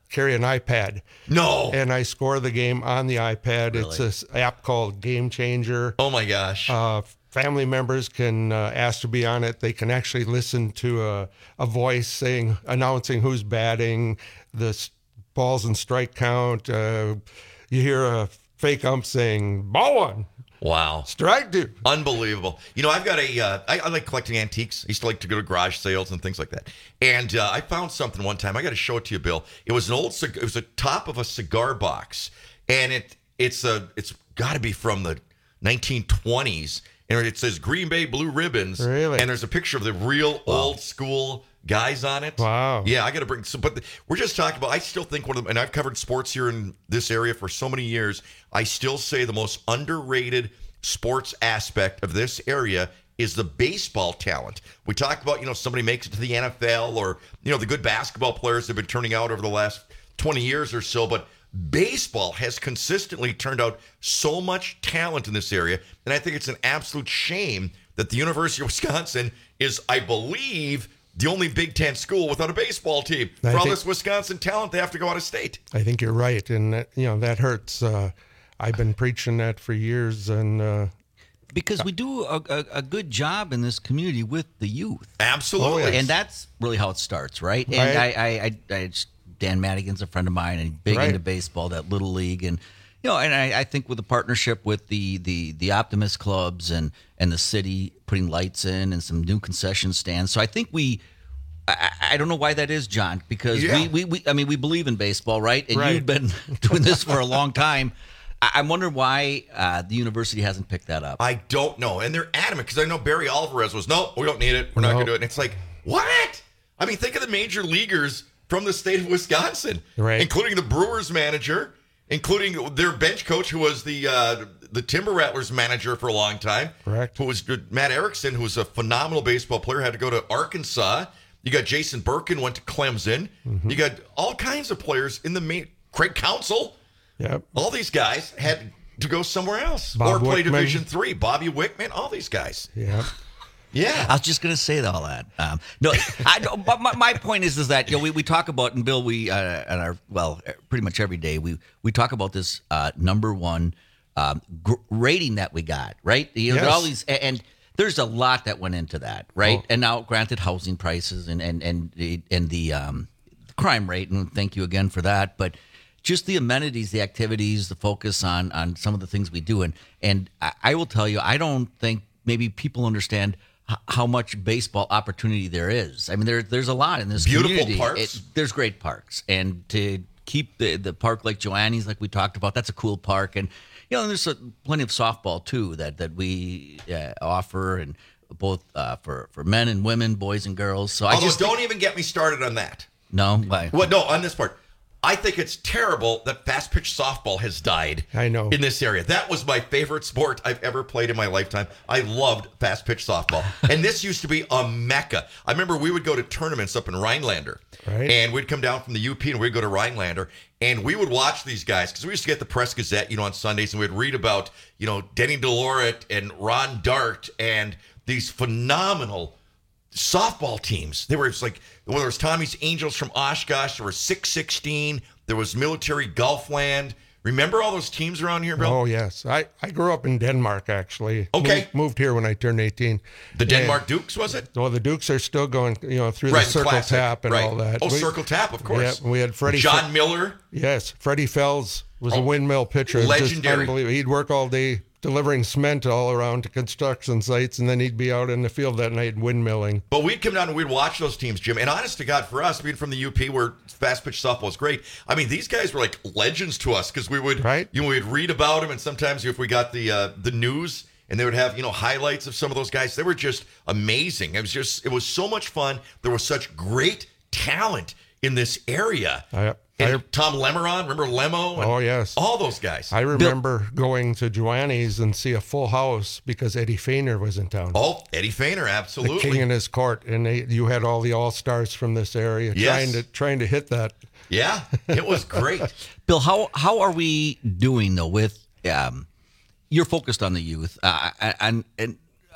carry an iPad. No. And I score the game on the iPad. Really? It's this app called Game Changer. Oh my gosh. Uh, family members can uh, ask to be on it. They can actually listen to a, a voice saying, announcing who's batting, the s- balls and strike count. Uh, you hear a fake ump saying, ball one. Wow. Strike two. Unbelievable. You know, I've got a, uh, I, I like collecting antiques. I used to like to go to garage sales and things like that. And uh, I found something one time. I got to show it to you, Bill. It was an old, cig- it was a top of a cigar box. And it it's a, it's got to be from the nineteen twenties. And it says Green Bay Blue Ribbons. Really? And there's a picture of the real wow. old school guys on it. Wow. Yeah, I got to bring some, but the, we're just talking about, I still think one of them, and I've covered sports here in this area for so many years. I still say the most underrated sports aspect of this area is the baseball talent. We talk about, you know, somebody makes it to the N F L or, you know, the good basketball players have been turning out over the last twenty years or so, but baseball has consistently turned out so much talent in this area. And I think it's an absolute shame that the University of Wisconsin is, I believe, the only Big Ten school without a baseball team. For I all think- this Wisconsin talent, they have to go out of state. I think you're right. And, that, you know, that hurts. Uh, I've been preaching that for years. And uh, because we do a, a, a good job in this community with the youth. Absolutely. Oh, yes. And that's really how it starts, right? Right. And I, I, I, I Dan Madigan's a friend of mine and big Right. into baseball, that little league. And, you know, and I, I think with the partnership with the, the, the Optimist clubs and, and the city putting lights in and some new concession stands. So I think we, I, I don't know why that is, John, because Yeah. we, we, we, I mean, we believe in baseball, right? And Right. you've been doing this for a long time. I, I'm wondering why uh, the university hasn't picked that up. I don't know. And they're adamant because I know Barry Alvarez was, no, we don't need it. We're not No. going to do it. And it's like, what? I mean, think of the major leaguers from the state of Wisconsin, Right. including the Brewers manager, including their bench coach who was the uh, the Timber Rattlers manager for a long time. Correct. Who was Matt Erickson, who was a phenomenal baseball player, had to go to Arkansas. You got Jason Birkin, went to Clemson. Mm-hmm. You got all kinds of players in the main. Craig Counsell. Yep. All these guys had to go somewhere else Bob or play Wickman. Division Three. Bobby Wickman, all these guys. Yeah. Yeah. I was just going to say all that. Um, no, I don't, but my, my point is, is that, you know, we, we talk about, and Bill, we, uh, and our, well, pretty much every day, we, we talk about this uh, number one um, gr- rating that we got, right? You know, Yes. all these, and there's a lot that went into that, right? Oh. And now, granted, housing prices and, and, and, the, and the um, crime rate, and thank you again for that, but just the amenities, the activities, the focus on, on some of the things we do. And, and I, I will tell you, I don't think maybe people understand how much baseball opportunity there is. I mean, there there's a lot in this Beautiful community. parks. It, there's great parks, and to keep the, the park like Joanne's, like we talked about, that's a cool park. And you know, there's a, plenty of softball too that that we uh, offer, and both uh, for for men and women, boys and girls. So I Although, just don't think, even get me started on that. no, why? Well, no, on this part. I think it's terrible that fast pitch softball has died. I know. In this area. That was my favorite sport I've ever played in my lifetime. I loved fast pitch softball. And this used to be a mecca. I remember we would go to tournaments up in Rhinelander. Right. And we'd come down from the U P and we'd go to Rhinelander. And we would watch these guys because we used to get the Press Gazette, you know, on Sundays, and we'd read about, you know, Denny DeLoret and Ron Dart and these phenomenal softball teams. There was like, well, there was Tommy's Angels from Oshkosh. There was six sixteen. There was Military Gulfland. Remember all those teams around here, Bill? Oh, yes. I, I grew up in Denmark, actually. Okay. Moved, moved here when I turned eighteen. The Denmark Dukes, was it? Well, the Dukes are still going, you know, through Right, the Circle classic, Tap and right. all that. Oh, Circle Tap, of course. Yeah, we had Freddie. John Fe- Miller. Yes, Freddie Fells was Oh, a windmill pitcher. It was just legendary. unbelievable. He'd work all day delivering cement all around to construction sites, and then he'd be out in the field that night windmilling. But we'd come down and we'd watch those teams, Jim. And honest to God, for us, being from the U P, where fast pitch softball is great, I mean, these guys were like legends to us because we would, right. you know, we'd read about them, and sometimes if we got the uh, the news, and they would have, you know, highlights of some of those guys. They were just amazing. It was just, it was so much fun. There was such great talent in this area. I, And I, Tom Lemeron, remember Lemo? And oh, yes. all those guys. I remember going to Joanne's and see a full house because Eddie Feiner was in town. Oh, Eddie Feiner, absolutely. The king in his court, and they, you had all the all-stars from this area Yes. trying to trying to hit that. Yeah, it was great. Bill, how how are we doing though with um, you're focused on the youth, uh, and and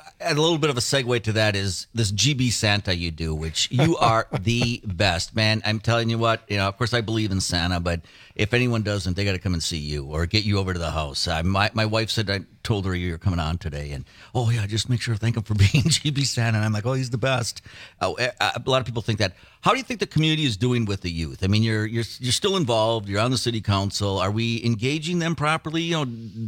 a little bit of a segue to that is this G B Santa you do, which you are the best, man. I'm telling you what, you know, of course I believe in Santa, but if anyone doesn't, they got to come and see you or get you over to the house. Uh, my, my wife said, I told her you're coming on today, and, oh, yeah, just make sure to thank him for being G B Santa. And I'm like, oh, he's the best. Uh, a lot of people think that. How do you think the community is doing with the youth? I mean, you're you're you're still involved. You're on the city council. Are we engaging them properly? You know,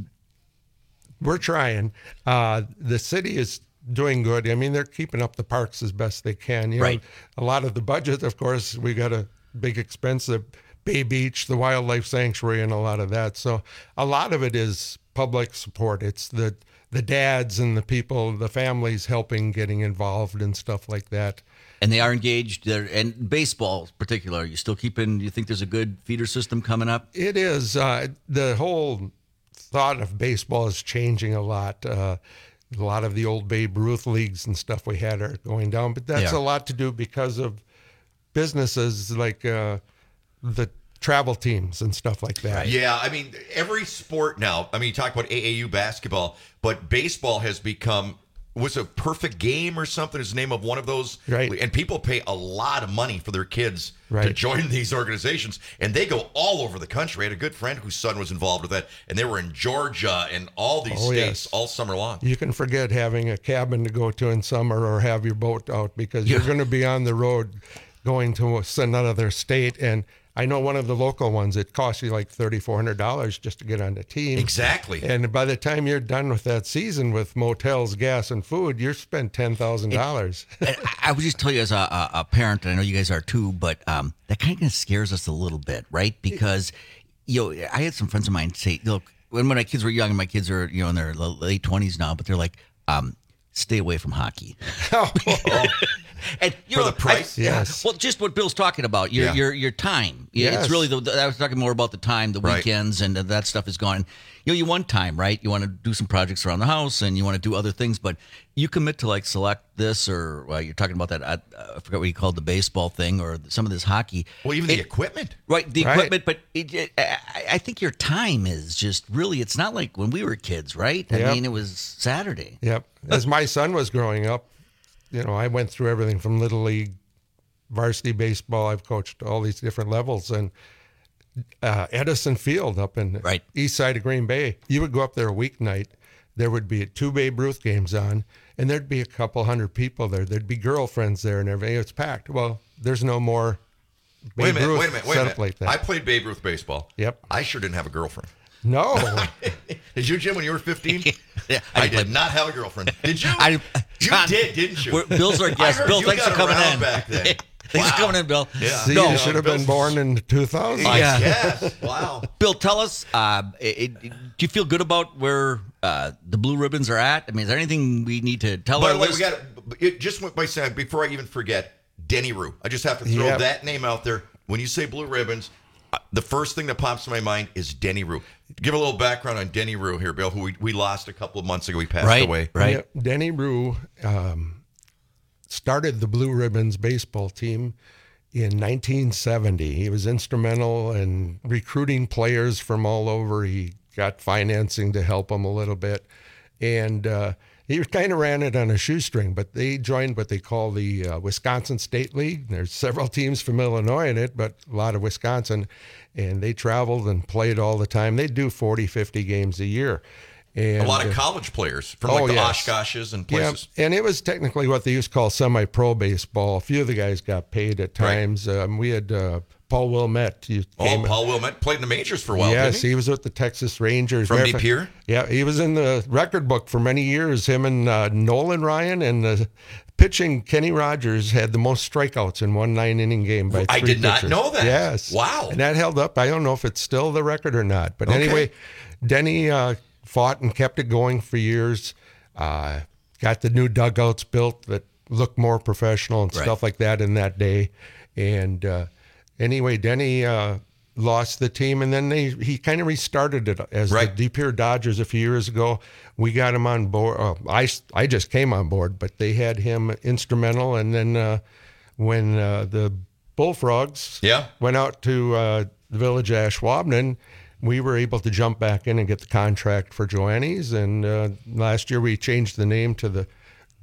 we're trying. Uh, the city is doing good. I mean, they're keeping up the parks as best they can. You know, right. A lot of the budget, of course, we got a big expense of Bay Beach, the wildlife sanctuary, and a lot of that. So a lot of it is public support. It's the the dads and the people, the families helping, getting involved and stuff like that. And they are engaged. They're, and baseball in particular, are you still keeping, you think there's a good feeder system coming up? It is. Uh, the whole thought of baseball is changing a lot. Uh, a lot of the old Babe Ruth leagues and stuff we had are going down, but that's Yeah. a lot to do because of businesses like uh, the travel teams and stuff like that. Yeah, I mean, every sport now, I mean, you talk about A A U basketball, but baseball has become, was a Perfect Game or something is the name of one of those. Right. And people pay a lot of money for their kids to Right. join these organizations, and they go all over the country. I had a good friend whose son was involved with that, and they were in Georgia and all these Oh, states yes. all summer long. You can forget having a cabin to go to in summer or have your boat out because you're Yeah. going to be on the road going to another state. And I know one of the local ones, it costs you like three thousand four hundred dollars just to get on the team. Exactly. And by the time you're done with that season with motels, gas, and food, you're spent ten thousand dollars. And I would just tell you as a, a, a parent, and I know you guys are too, but um, that kind of scares us a little bit, right? Because, you know, I had some friends of mine say, look, when, when my kids were young, and my kids are, you know, in their late twenties now, but they're like, um, stay away from hockey. And you For know, the price? I- Yes. Well, just what Bill's talking about, your Yeah. your your time. Yeah, Yes. It's really the, I was talking more about the time, the Right. weekends, and that stuff is gone. You know, you want time, right? You want to do some projects around the house, and you want to do other things, but you commit to like select this, or well, you're talking about that. I, I forgot what you called the baseball thing, or some of this hockey. Well, even the It- equipment. Right, the Right. equipment, but it, it, I, I think your time is just really, it's not like when we were kids, right? I Yep. mean, it was Saturday. Yep. As my son was growing up, you know, I went through everything from Little League, varsity baseball. I've coached all these different levels. And uh, Edison Field up in Right. east side of Green Bay, you would go up there a weeknight. There would be two Babe Ruth games on, and there'd be a couple hundred people there. There'd be girlfriends there and everything. It's packed. Well, there's no more Babe Wait a minute, Ruth wait a minute, wait a set minute. up like that. I played Babe Ruth baseball. Yep. I sure didn't have a girlfriend. No. Did you, Jim, when you were fifteen? Yeah, I, I did played- not have a girlfriend. Did you? I, you John, did, didn't you? we're- Bill's our I guest. heard Bill, you thanks got for coming around in. back then. Thanks for Wow. coming in, Bill. Yeah. See, No, you should have Bill's- been born in two thousand. I Yeah. guess. Wow. Bill, tell us, uh, it, it- do you feel good about where uh, the Blue Ribbons are at? I mean, is there anything we need to tell By our the way, we listeners? got it just went by saying before I even forget, Denny Rue. I just have to throw Yep. that name out there. When you say Blue Ribbons, uh, the first thing that pops in my mind is Denny Rue. Give a little background on Denny Rue here, Bill, who we, we lost a couple of months ago. He passed Right, away. right. Yep. Denny Rue um, started the Blue Ribbons baseball team in nineteen seventy. He was instrumental in recruiting players from all over. He got financing to help him a little bit. And uh, he kind of ran it on a shoestring, but they joined what they call the uh, Wisconsin State League. There's several teams from Illinois in it, but a lot of Wisconsin. And they traveled and played all the time. They do forty, fifty games a year. And, A lot of uh, college players from Oh, like the yes. Oshkoshes and yeah, places. and it was technically what they used to call semi-pro baseball. A few of the guys got paid at times. Um, we had uh, Paul Wilmette. He Oh, came- Paul Wilmette played in the majors for a while, yes, didn't he? he was with the Texas Rangers. From Matter De of Pere? fact- Yeah, he was in the record book for many years. Him and uh, Nolan Ryan and the pitching Kenny Rogers had the most strikeouts in one nine-inning game by I three did not pitchers. know that. Yes. Wow. And that held up. I don't know if it's still the record or not. But Okay. anyway, Denny uh, fought and kept it going for years. Uh, got the new dugouts built that looked more professional and Right. stuff like that in that day. And uh, anyway, Denny uh, lost the team, and then they he kind of restarted it as Right. the De Pere Dodgers a few years ago. We got him on board. Uh, I I just came on board, but they had him instrumental. And then uh, when uh, the Bullfrogs Yeah. went out to uh, the village of Ashwaubenon, we were able to jump back in and get the contract for Joannes. And uh, last year we changed the name to the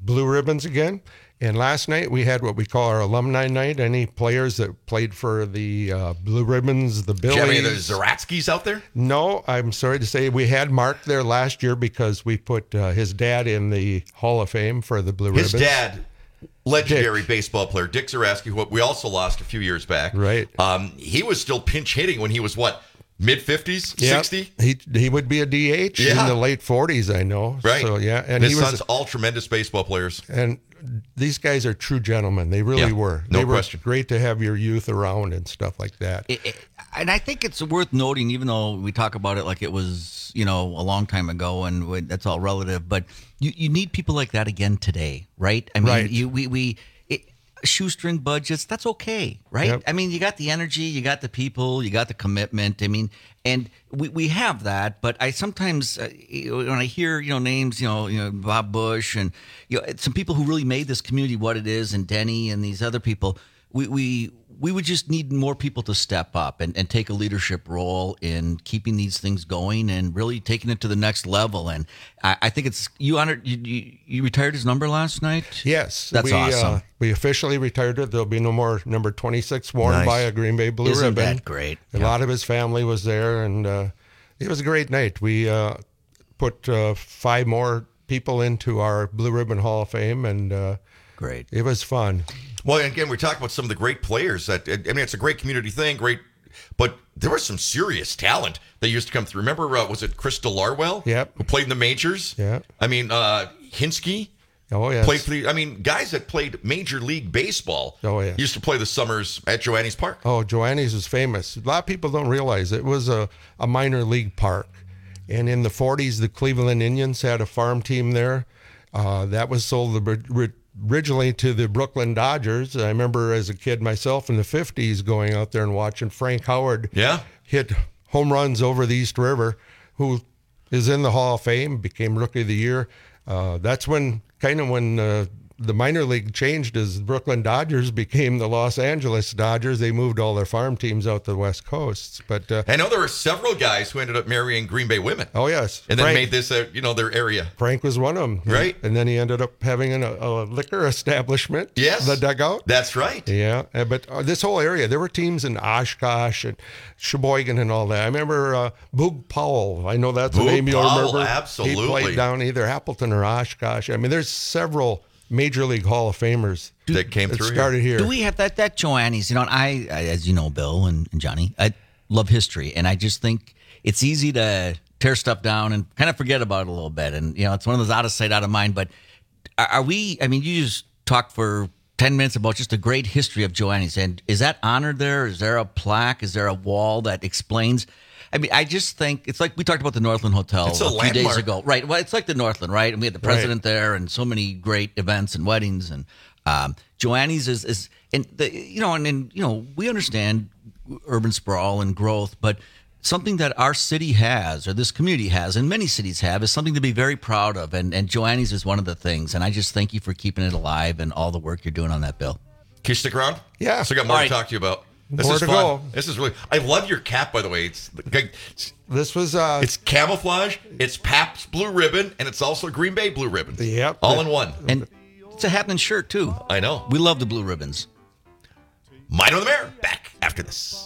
blue ribbons again. And last night we had what we call our alumni night. Any players that played for the uh, Blue Ribbons, the Billies. Do you have any of the Zaratskis out there? No, I'm sorry to say we had Mark there last year because we put uh, his dad in the Hall of Fame for the Blue His Ribbons. dad, legendary Dick. baseball player, Dick Zaratsky, who we also lost a few years back. Right. Um, he was still pinch hitting when he was, what, mid-fifties, Yep. sixty? He he would be a D H Yeah. in the late forties, I know. Right. So, yeah. And his he was, sons, all tremendous baseball players. And these guys are true gentlemen. They really Yeah, were. no they were question. great to have your youth around and stuff like that. It, it, and I think it's worth noting, even though we talk about it like it was, you know, a long time ago, and we, that's all relative. But you, you need people like that again today, right? I mean, Right. you we we it, shoestring budgets. That's okay, right? Yep. I mean, you got the energy, you got the people, you got the commitment. I mean, and we, we have that. But I sometimes uh, when I hear you know names, you know, you know Bob Bush and you know some people who really made this community what it is, and Denny and these other people. We, we we would just need more people to step up and, and take a leadership role in keeping these things going and really taking it to the next level. And I, I think it's you honored you, you you retired his number last night. Yes, that's we, awesome. Uh, we officially retired it. There'll be no more number twenty-six worn Nice. by a Green Bay Blue Isn't Ribbon. that great? A Yeah. lot of his family was there, and uh, it was a great night. We uh, put uh, five more people into our Blue Ribbon Hall of Fame, and uh, great. It was fun. Well, and again, we're talking about some of the great players. That I mean, it's a great community thing, great, but there was some serious talent that used to come through. Remember, uh, was it Chris DeLarwell? Yep. Who played in the majors? Yeah. I mean, uh, Hinsky. Oh, yes. Played for the, I mean, guys that played Major League Baseball. Oh, yeah. Used to play the summers at Joannes Park. Oh, Joannes was famous. A lot of people don't realize it was a, a minor league park. And in the forties, the Cleveland Indians had a farm team there. Uh, that was sold originally to the Brooklyn Dodgers. I remember as a kid myself in the fifties going out there and watching Frank Howard Yeah. hit home runs over the East River, who is in the Hall of Fame, became Rookie of the Year. Uh, that's when, kind of when uh, the minor league changed as Brooklyn Dodgers became the Los Angeles Dodgers. They moved all their farm teams out to the West Coast. But uh, I know there were several guys who ended up marrying Green Bay women. Oh, yes. And then Frank- made this, uh, you know, their area. Frank was one of them. Right. And then he ended up having an, a, a liquor establishment. Yes. The Dugout. That's right. Yeah. uh, But uh, this whole area, there were teams in Oshkosh and Sheboygan and all that. I remember uh, Boog Powell. I know that's Boog a name you'll Powell, remember. absolutely. He played down either Appleton or Oshkosh. I mean, there's several Major League Hall of Famers that came that through here. started here. Do we have that that Joannes? You know, and I, I as you know, Bill and, and Johnny, I love history, and I just think it's easy to tear stuff down and kind of forget about it a little bit. And you know, it's one of those out of sight, out of mind. But are, are we? I mean, you just talked for ten minutes about just a great history of Joannes, and is that honored there? Is there a plaque? Is there a wall that explains? I mean, I just think it's like we talked about the Northland Hotel It's a a, few landmark. days ago, right? Well, it's like the Northland, right? And we had the president there, and so many great events and weddings, and um, Joannes is, is, and the, you know, and, and you know, we understand urban sprawl and growth, but something that our city has, or this community has, and many cities have, is something to be very proud of, and and Joannes is one of the things. And I just thank you for keeping it alive and all the work you're doing on that, Bill. Can you stick around? Yeah. So I got more All to right. talk to you about. This More is to fun. go. This is really. I love your cap, by the way. It's it's, This was uh, it's camouflage. It's Pabst Blue Ribbon, and it's also Green Bay Blue Ribbon. Yep. All in one. And it's a happening shirt too. I know. We love the blue ribbons. Mind on the Mayor. Back after this.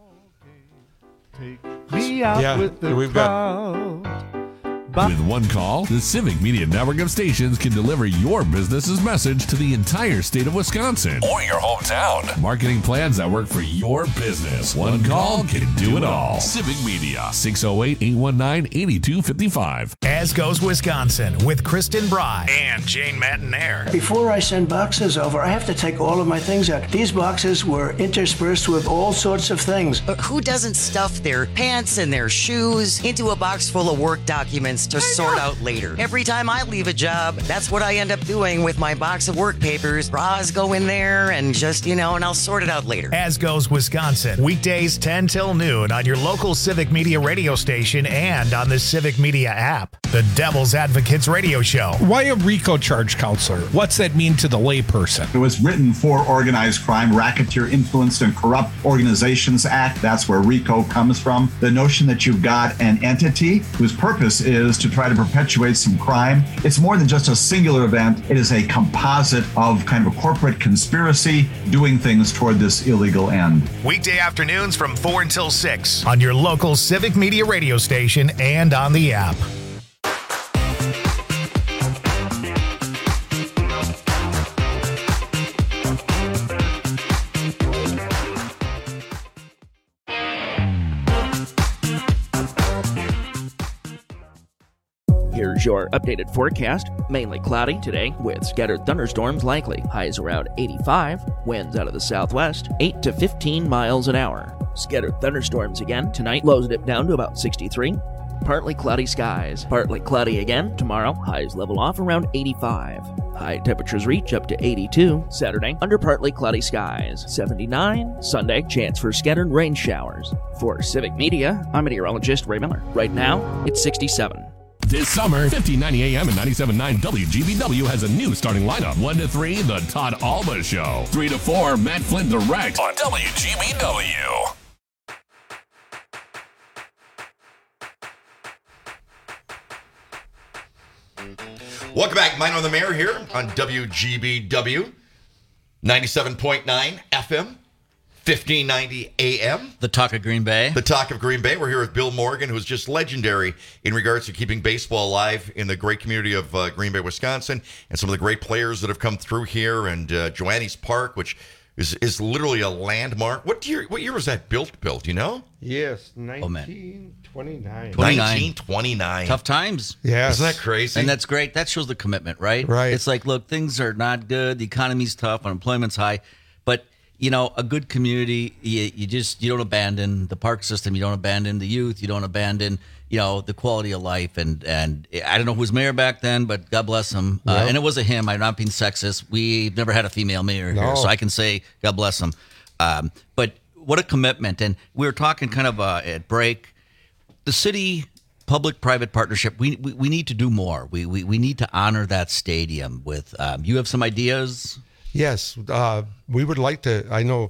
Me out Yeah, with the we've got- crowd. With one call, the Civic Media Network of stations can deliver your business's message to the entire state of Wisconsin or your hometown. Marketing plans that work for your business. One call can do it all. Civic Media, six oh eight, eight one nine, eight two five five. As goes Wisconsin with Kristen Bry and Jane Matinair. Before I send boxes over, I have to take all of my things out. These boxes were interspersed with all sorts of things. But who doesn't stuff their pants and their shoes into a box full of work documents to sort out later? Every time I leave a job, that's what I end up doing with my box of work papers. Bras go in there and just, you know, and I'll sort it out later. As goes Wisconsin. Weekdays ten till noon on your local Civic Media radio station and on the Civic Media app. the Devil's Advocates Radio Show. Why a RICO charge, counselor? What's that mean to the layperson? It was written for Organized Crime, Racketeer Influenced and Corrupt Organizations Act. That's where RICO comes from. The notion that you've got an entity whose purpose is to try to perpetuate some crime. It's more than just a singular event. It is a composite of kind of a corporate conspiracy doing things toward this illegal end. Weekday afternoons from four until six on your local Civic Media radio station and on the app. Here's your updated forecast. Mainly cloudy today with scattered thunderstorms likely. Highs around eighty-five. Winds out of the southwest, eight to fifteen miles an hour. Scattered thunderstorms again tonight. Lows dip down to about sixty-three. Partly cloudy skies. Partly cloudy again tomorrow. Highs level off around eighty-five. High temperatures reach up to eighty-two. Saturday, under partly cloudy skies. seventy-nine. Sunday, chance for scattered rain showers. For Civic Media, I'm meteorologist Ray Miller. Right now, it's sixty-seven. This summer, fifteen ninety A M and ninety-seven point nine W G B W has a new starting lineup. one to three, The Todd Alba Show. three to four, Matt Flynn Direct on W G B W. Welcome back. Mine on the Mayor here on W G B W, ninety-seven point nine F M, fifteen ninety A M. The talk of Green Bay. The talk of Green Bay. We're here with Bill Morgan, who's just legendary in regards to keeping baseball alive in the great community of uh, Green Bay, Wisconsin, and some of the great players that have come through here, and uh, Joannes Park, which is is literally a landmark. What year? What year was that built? Built? Do you know? Yes, nineteen twenty-nine. nineteen twenty-nine. Tough times. Yeah, isn't that crazy? And that's great. That shows the commitment, right? Right. It's like, look, things are not good. The economy's tough. Unemployment's high, but you know, a good community, you, you just you don't abandon the park system. You don't abandon the youth. You don't abandon, you know, the quality of life. And and I don't know who was mayor back then, but God bless him. Yeah. Uh, and it was a him. I'm not being sexist. We've never had a female mayor No. here, so I can say God bless him. Um, but what a commitment. And we were talking kind of uh, at break. The city public-private partnership, we, we we need to do more. We we we need to honor that stadium with. Um, you have some ideas? Yes, uh, we would like to. I know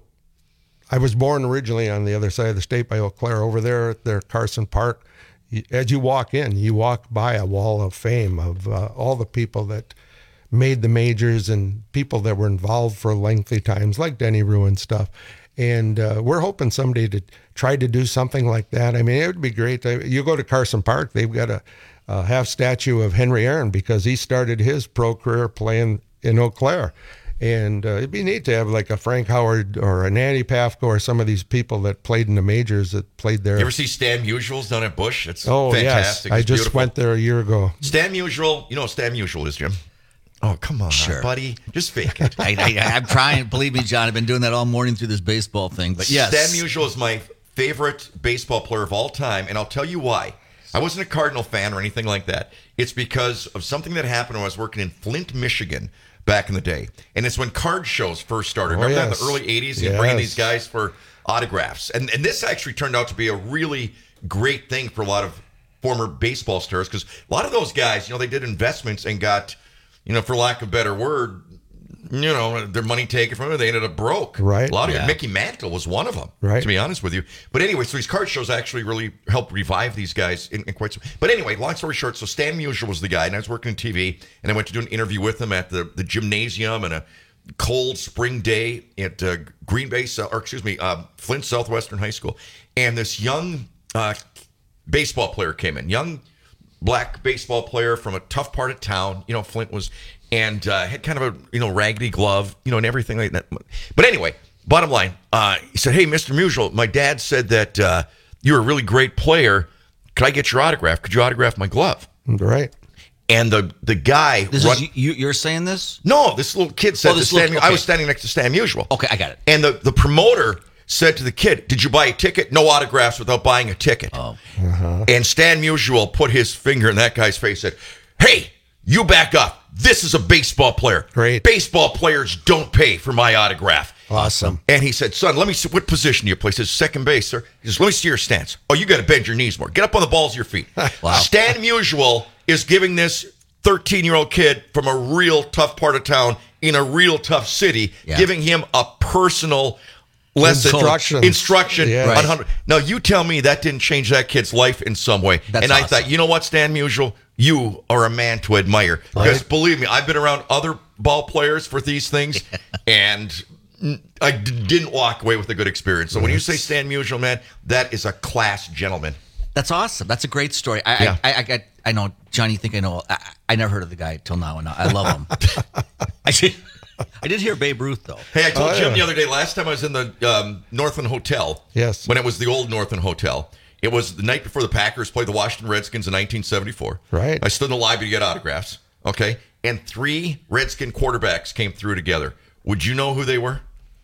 I was born originally on the other side of the state by Eau Claire, over there at their Carson Park. As you walk in, you walk by a wall of fame of uh, all the people that made the majors and people that were involved for lengthy times, like Denny Rue and stuff. And uh, we're hoping someday to try to do something like that. I mean, it would be great. You go to Carson Park, they've got a, a half statue of Henry Aaron because he started his pro career playing in Eau Claire. And uh, it'd be neat to have like a Frank Howard or an Andy Pafko or some of these people that played in the majors that played there. You ever see Stan Musial's down at Busch? It's oh, fantastic. Yes. I it's just beautiful. went there a year ago. Stan Musial, you know what Stan Musial is, Jim? Oh, come on, Sure. buddy. Just fake it. I, I, I'm trying. Believe me, John, I've been doing that all morning through this baseball thing. But yes. Stan Musial is my favorite baseball player of all time, and I'll tell you why. I wasn't a Cardinal fan or anything like that. It's because of something that happened when I was working in Flint, Michigan back in the day. And it's when card shows first started. Oh, Remember that yes. in the early eighties? You'd Yes. bring in these guys for autographs. And and this actually turned out to be a really great thing for a lot of former baseball stars, because a lot of those guys, you know, they did investments and got, you know, for lack of a better word, you know, their money taken from them. They ended up broke. Right. A lot of Yeah. it. Mickey Mantle was one of them, Right. to be honest with you. But anyway, so these card shows actually really helped revive these guys in, in quite some. But anyway, long story short, so Stan Musial was the guy, and I was working in T V, and I went to do an interview with him at the, the gymnasium on a cold spring day at uh, Green Bay, or excuse me, uh, Flint Southwestern High School. And this young uh, baseball player came in, young black baseball player from a tough part of town. You know, Flint was, and uh, had kind of a, you know, raggedy glove, you know, and everything like that. But anyway, bottom line, uh, he said, "Hey, Mister Musial, my dad said that uh, you're a really great player. Could I get your autograph? Could you autograph my glove?" Right. And the the guy, This run- is you, you're saying this? no, this little kid said Oh, to this Stan, little- I okay. was standing next to Stan Musial. Okay, I got it. And the, the promoter said to the kid, "Did you buy a ticket?" "No autographs without buying a ticket." Oh. And Stan Musial put his finger in that guy's face and said, "Hey, you back up. This is a baseball player. Great. Baseball players don't pay for my autograph." Awesome. And he said, "Son, let me see, what position do you play?" He says, "Second base, sir." He says, "Let me see your stance." "Oh, you got to bend your knees more. Get up on the balls of your feet." Wow. Stan Musial is giving this thirteen-year-old kid from a real tough part of town in a real tough city, Yeah. giving him a personal lesson, Instructions. instruction. Yeah. on Right. how to- Now, you tell me that didn't change that kid's life in some way. That's and I awesome. thought, you know what, Stan Musial? You are a man to admire. Because believe me, I've been around other ball players for these things, and I d- didn't walk away with a good experience. So when you say Stan Musial, man, that is a class gentleman. That's awesome. That's a great story. I Yeah. I, I, I got. I know, Johnny. You think I know? I, I never heard of the guy till now, and I love him. I did. I did hear Babe Ruth though. Hey, I told Oh, Jim yeah. the other day, last time I was in the um, Northland Hotel. Yes. When it was the old Northland Hotel. It was the night before the Packers played the Washington Redskins in nineteen seventy-four. Right. I stood in the lobby to get autographs. Okay. And three Redskin quarterbacks came through together. Would you know who they were?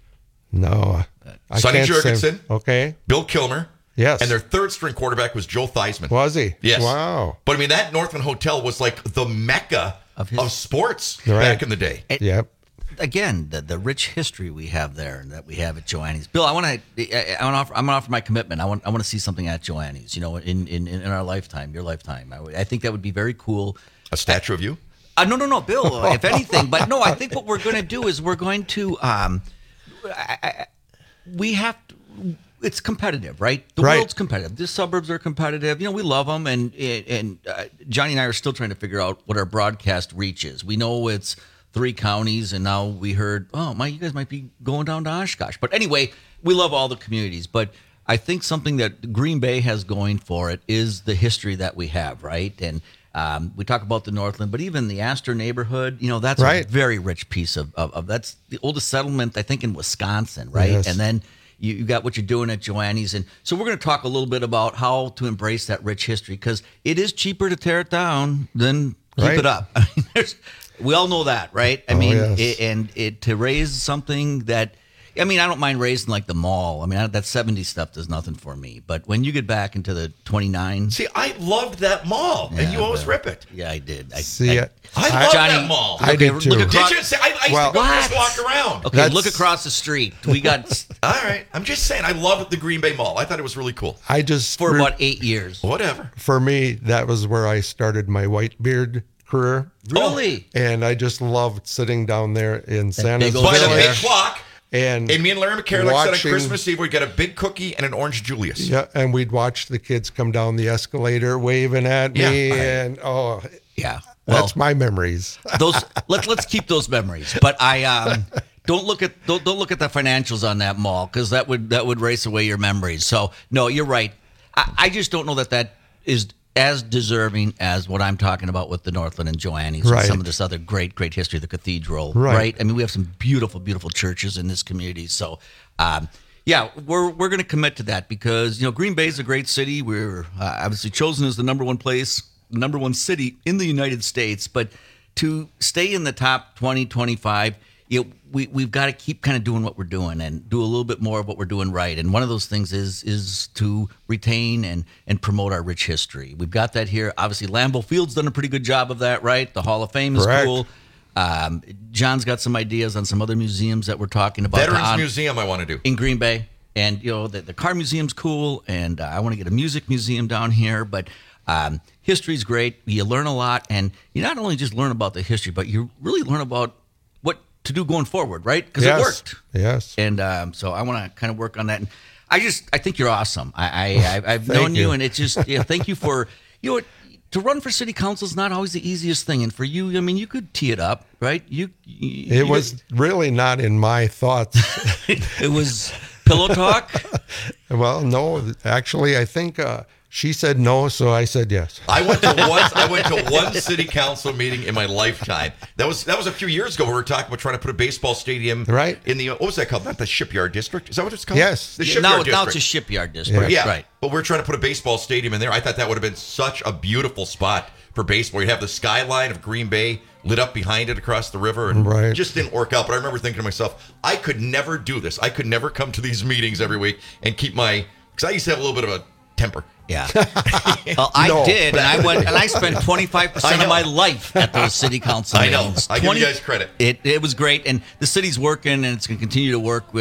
No. I Sonny can't say- Jurgensen. Okay. Bill Kilmer. Yes. And their third string quarterback was Joe Theismann. Was he? Yes. Wow. But I mean, that Northland Hotel was like the mecca of, his- sports Right. back in the day. It- Yep. Again, the the rich history we have there and that we have at Joanne's. Bill, I want to. I want to offer. I'm going to offer my commitment. I want. I want to see something at Joanne's. You know, in in, in our lifetime, your lifetime. I, would- I think that would be very cool. A statue of you? Uh, no, no, no, Bill. If anything, but no, I think what we're going to do is we're going to. Um, I, I, we have to. It's competitive, right? The Right. world's competitive. The suburbs are competitive. You know, we love them, and and uh, Johnny and I are still trying to figure out what our broadcast reach is. We know it's three counties, and now we heard, oh, my, you guys might be going down to Oshkosh. But anyway, we love all the communities. But I think something that Green Bay has going for it is the history that we have, right? And um, we talk about the Northland, but even the Astor neighborhood, you know, that's Right. a very rich piece of, of, of that's the oldest settlement, I think, in Wisconsin, right? Yes. And then you, you got what you're doing at Joanne's. And so we're going to talk a little bit about how to embrace that rich history, because it is cheaper to tear it down than keep Right. it up. I mean, there's, we all know that, right? I Oh, mean, yes. it, and it to raise something that, I mean, I don't mind raising like the mall. I mean, I, that seventies stuff does nothing for me. But when you get back into the twenty-nine, See, I loved that mall, and Yeah, you always well, rip it. yeah, I did. I, See, I, I, I, I- love Johnny, that mall. I okay, did look too. across- Did you say I, I used Well- to go just walk around? okay, That's- look across the street. We got All right, I'm just saying, I love the Green Bay Mall. I thought it was really cool. I just for re- about eight years. Whatever. for me, that was where I started my Whitebeard career. Really? And I just loved sitting down there in San big Jose. old By the there. big clock, And, and me and Larry McCarroll said on watching- Christmas Eve, we got a big cookie and an orange Julius. yeah, and we'd watch the kids come down the escalator waving at Yeah. me, and oh, Yeah. Well, that's my memories. those let's let's keep those memories. But I um don't look at don't, don't look at the financials on that mall, because that would that would race away your memories. So no, you're right. I, I just don't know that that is as deserving as what I'm talking about with the Northland and Joanne's Right. and some of this other great great history, the cathedral, Right. right? I mean, we have some beautiful beautiful churches in this community. So um yeah, we're we're going to commit to that, because you know Green Bay is a great city. We're uh, obviously chosen as the number one place, number one city in the United States. But to stay in the top twenty, twenty-five, you know, we we've got to keep kind of doing what we're doing and do a little bit more of what we're doing right. And one of those things is is to retain and and promote our rich history. We've got that here. Obviously, Lambeau Field's done a pretty good job of that, right? The Hall of Fame is Correct. cool. Um, John's got some ideas on some other museums that we're talking about. Veterans on- Museum, I want to do. in Green Bay, and you know the, the car museum's cool, and uh, I want to get a music museum down here. But um, history's great. You learn a lot, and you not only just learn about the history, but you really learn about what to do going forward, right? Because Yes. it worked. Yes. And um, so I want to kind of work on that. And I just I think you're awesome. I, I, I I've Thank known you, you. and it's just yeah. Thank you for you know. To run for city council is not always the easiest thing, and for you, I mean, you could tee it up, right? You, you It you was really not in my thoughts. it was pillow talk. Well, no, actually, I think uh, she said no, so I said yes. I went to one. I went to one city council meeting in my lifetime. That was that was a few years ago. We were talking about trying to put a baseball stadium Right. in the what was that called? Not the Shipyard District. Is that what it's called? Yes. the Yeah, Shipyard now, District. now it's a shipyard district, Yeah, right? but we're trying to put a baseball stadium in there. I thought that would have been such a beautiful spot for baseball. You have the skyline of Green Bay lit up behind it across the river, and Right. it just didn't work out. But I remember thinking to myself, I could never do this. I could never come to these meetings every week and keep my, because I used to have a little bit of a temper. Yeah. Well, I No. did, and I went, and I spent twenty-five percent I of know. my life at those city council I know. meetings. I give you guys credit. It it was great, and the city's working, and it's going to continue to work with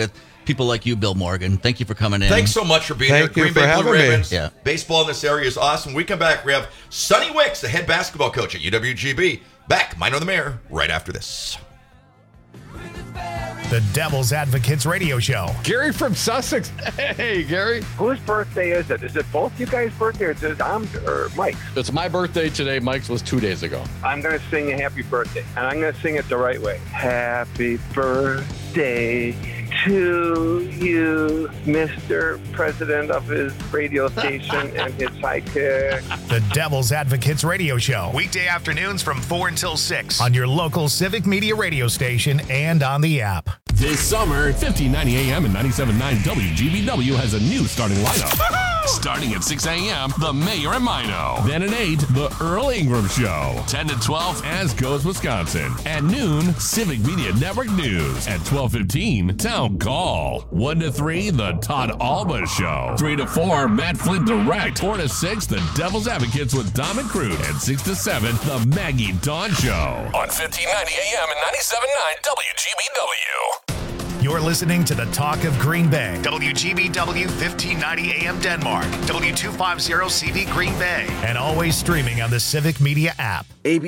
people like you, Bill Morgan. Thank you for coming in. Thanks so much for being Thank here. you Green for Bay Blue having me. Ravens. Yeah. Baseball in this area is awesome. When we come back, we have Sonny Wicks, the head basketball coach at U W G B. Back, Minor the Mayor, right after this. The Devil's Advocates Radio Show. Gary from Sussex. Hey, Gary. Whose birthday is it? Is it both you guys' birthday or is it I'm, or Mike's? It's my birthday today. Mike's was two days ago. I'm going to sing a happy birthday, and I'm going to sing it the right way. Happy birthday to you, Mister President of his radio station and his sidekick. The Devil's Advocates Radio Show. Weekday afternoons from four until six on your local Civic Media radio station and on the app. This summer, fifteen ninety A M and ninety-seven point nine W G B W has a new starting lineup. Starting at six A M, The Mayor and Mino. Then at eight, The Earl Ingram Show. ten to twelve, As Goes Wisconsin. At noon, Civic Media Network News. At twelve fifteen, Town Call. one to three, The Todd Alba Show. three to four, Matt Flint Direct. four to six, The Devil's Advocates with Dom and Crude. And six to seven, The Maggie Dawn Show. On fifteen ninety A M and ninety-seven point nine W G B W. You're listening to the Talk of Green Bay. W G B W fifteen ninety A M Denmark. W two fifty C V Green Bay. And always streaming on the Civic Media app. A B